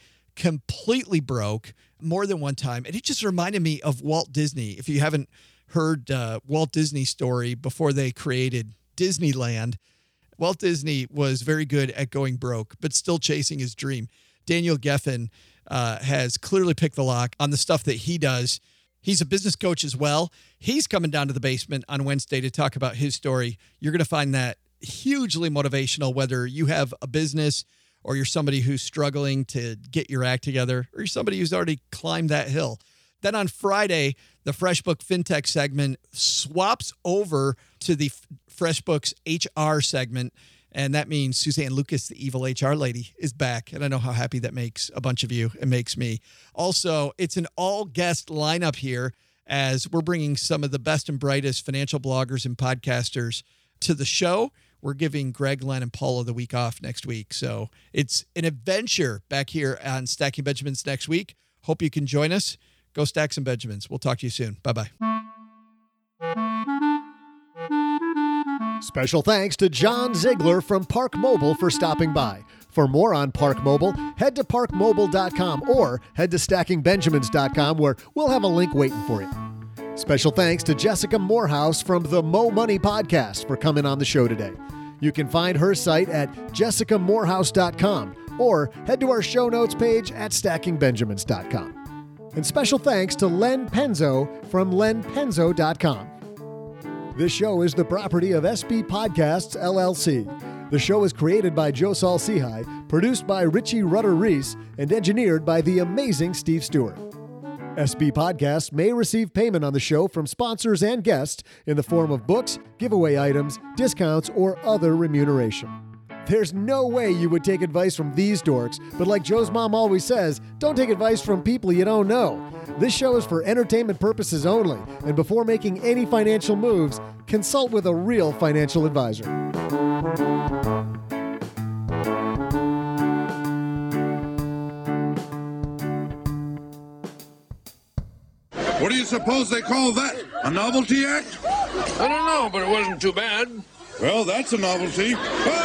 D: broke more than one time. And it just reminded me of Walt Disney. If you haven't heard Walt Disney's story before they created Disneyland, Walt Disney was very good at going broke, but still chasing his dream. Daniel Geffen has clearly picked the lock on the stuff that he does. He's a business coach as well. He's coming down to the basement on Wednesday to talk about his story. You're going to find that hugely motivational, whether you have a business or you're somebody who's struggling to get your act together, or you're somebody who's already climbed that hill. Then on Friday, the FreshBook FinTech segment swaps over to the FreshBooks HR segment. And that means Suzanne Lucas, the evil HR lady, is back. And I know how happy that makes a bunch of you. It makes me. Also, it's an all-guest lineup here, as we're bringing some of the best and brightest financial bloggers and podcasters to the show. We're giving Greg, Len, and Paula the week off next week. So it's an adventure back here on Stacking Benjamins next week. Hope you can join us. Go stack some Benjamins. We'll talk to you soon. Bye-bye.
C: Special thanks to John Ziegler from Park Mobile for stopping by. For more on Park Mobile, head to parkmobile.com or head to stackingbenjamins.com, where we'll have a link waiting for you. Special thanks to Jessica Morehouse from the Mo Money Podcast for coming on the show today. You can find her site at jessicamorehouse.com or head to our show notes page at stackingbenjamins.com. And special thanks to Len Penzo from lenpenzo.com. This show is the property of SB Podcasts, LLC. The show is created by Joe Saul-Sehy, produced by Richie Rutter-Reese, and engineered by the amazing Steve Stewart. SB Podcasts may receive payment on the show from sponsors and guests in the form of books, giveaway items, discounts, or other remuneration. There's no way you would take advice from these dorks, but like Joe's mom always says, don't take advice from people you don't know. This show is for entertainment purposes only, and before making any financial moves, consult with a real financial advisor.
H: What do you suppose they call that? A novelty act?
I: I don't know, but it wasn't too bad.
H: Well, that's a novelty.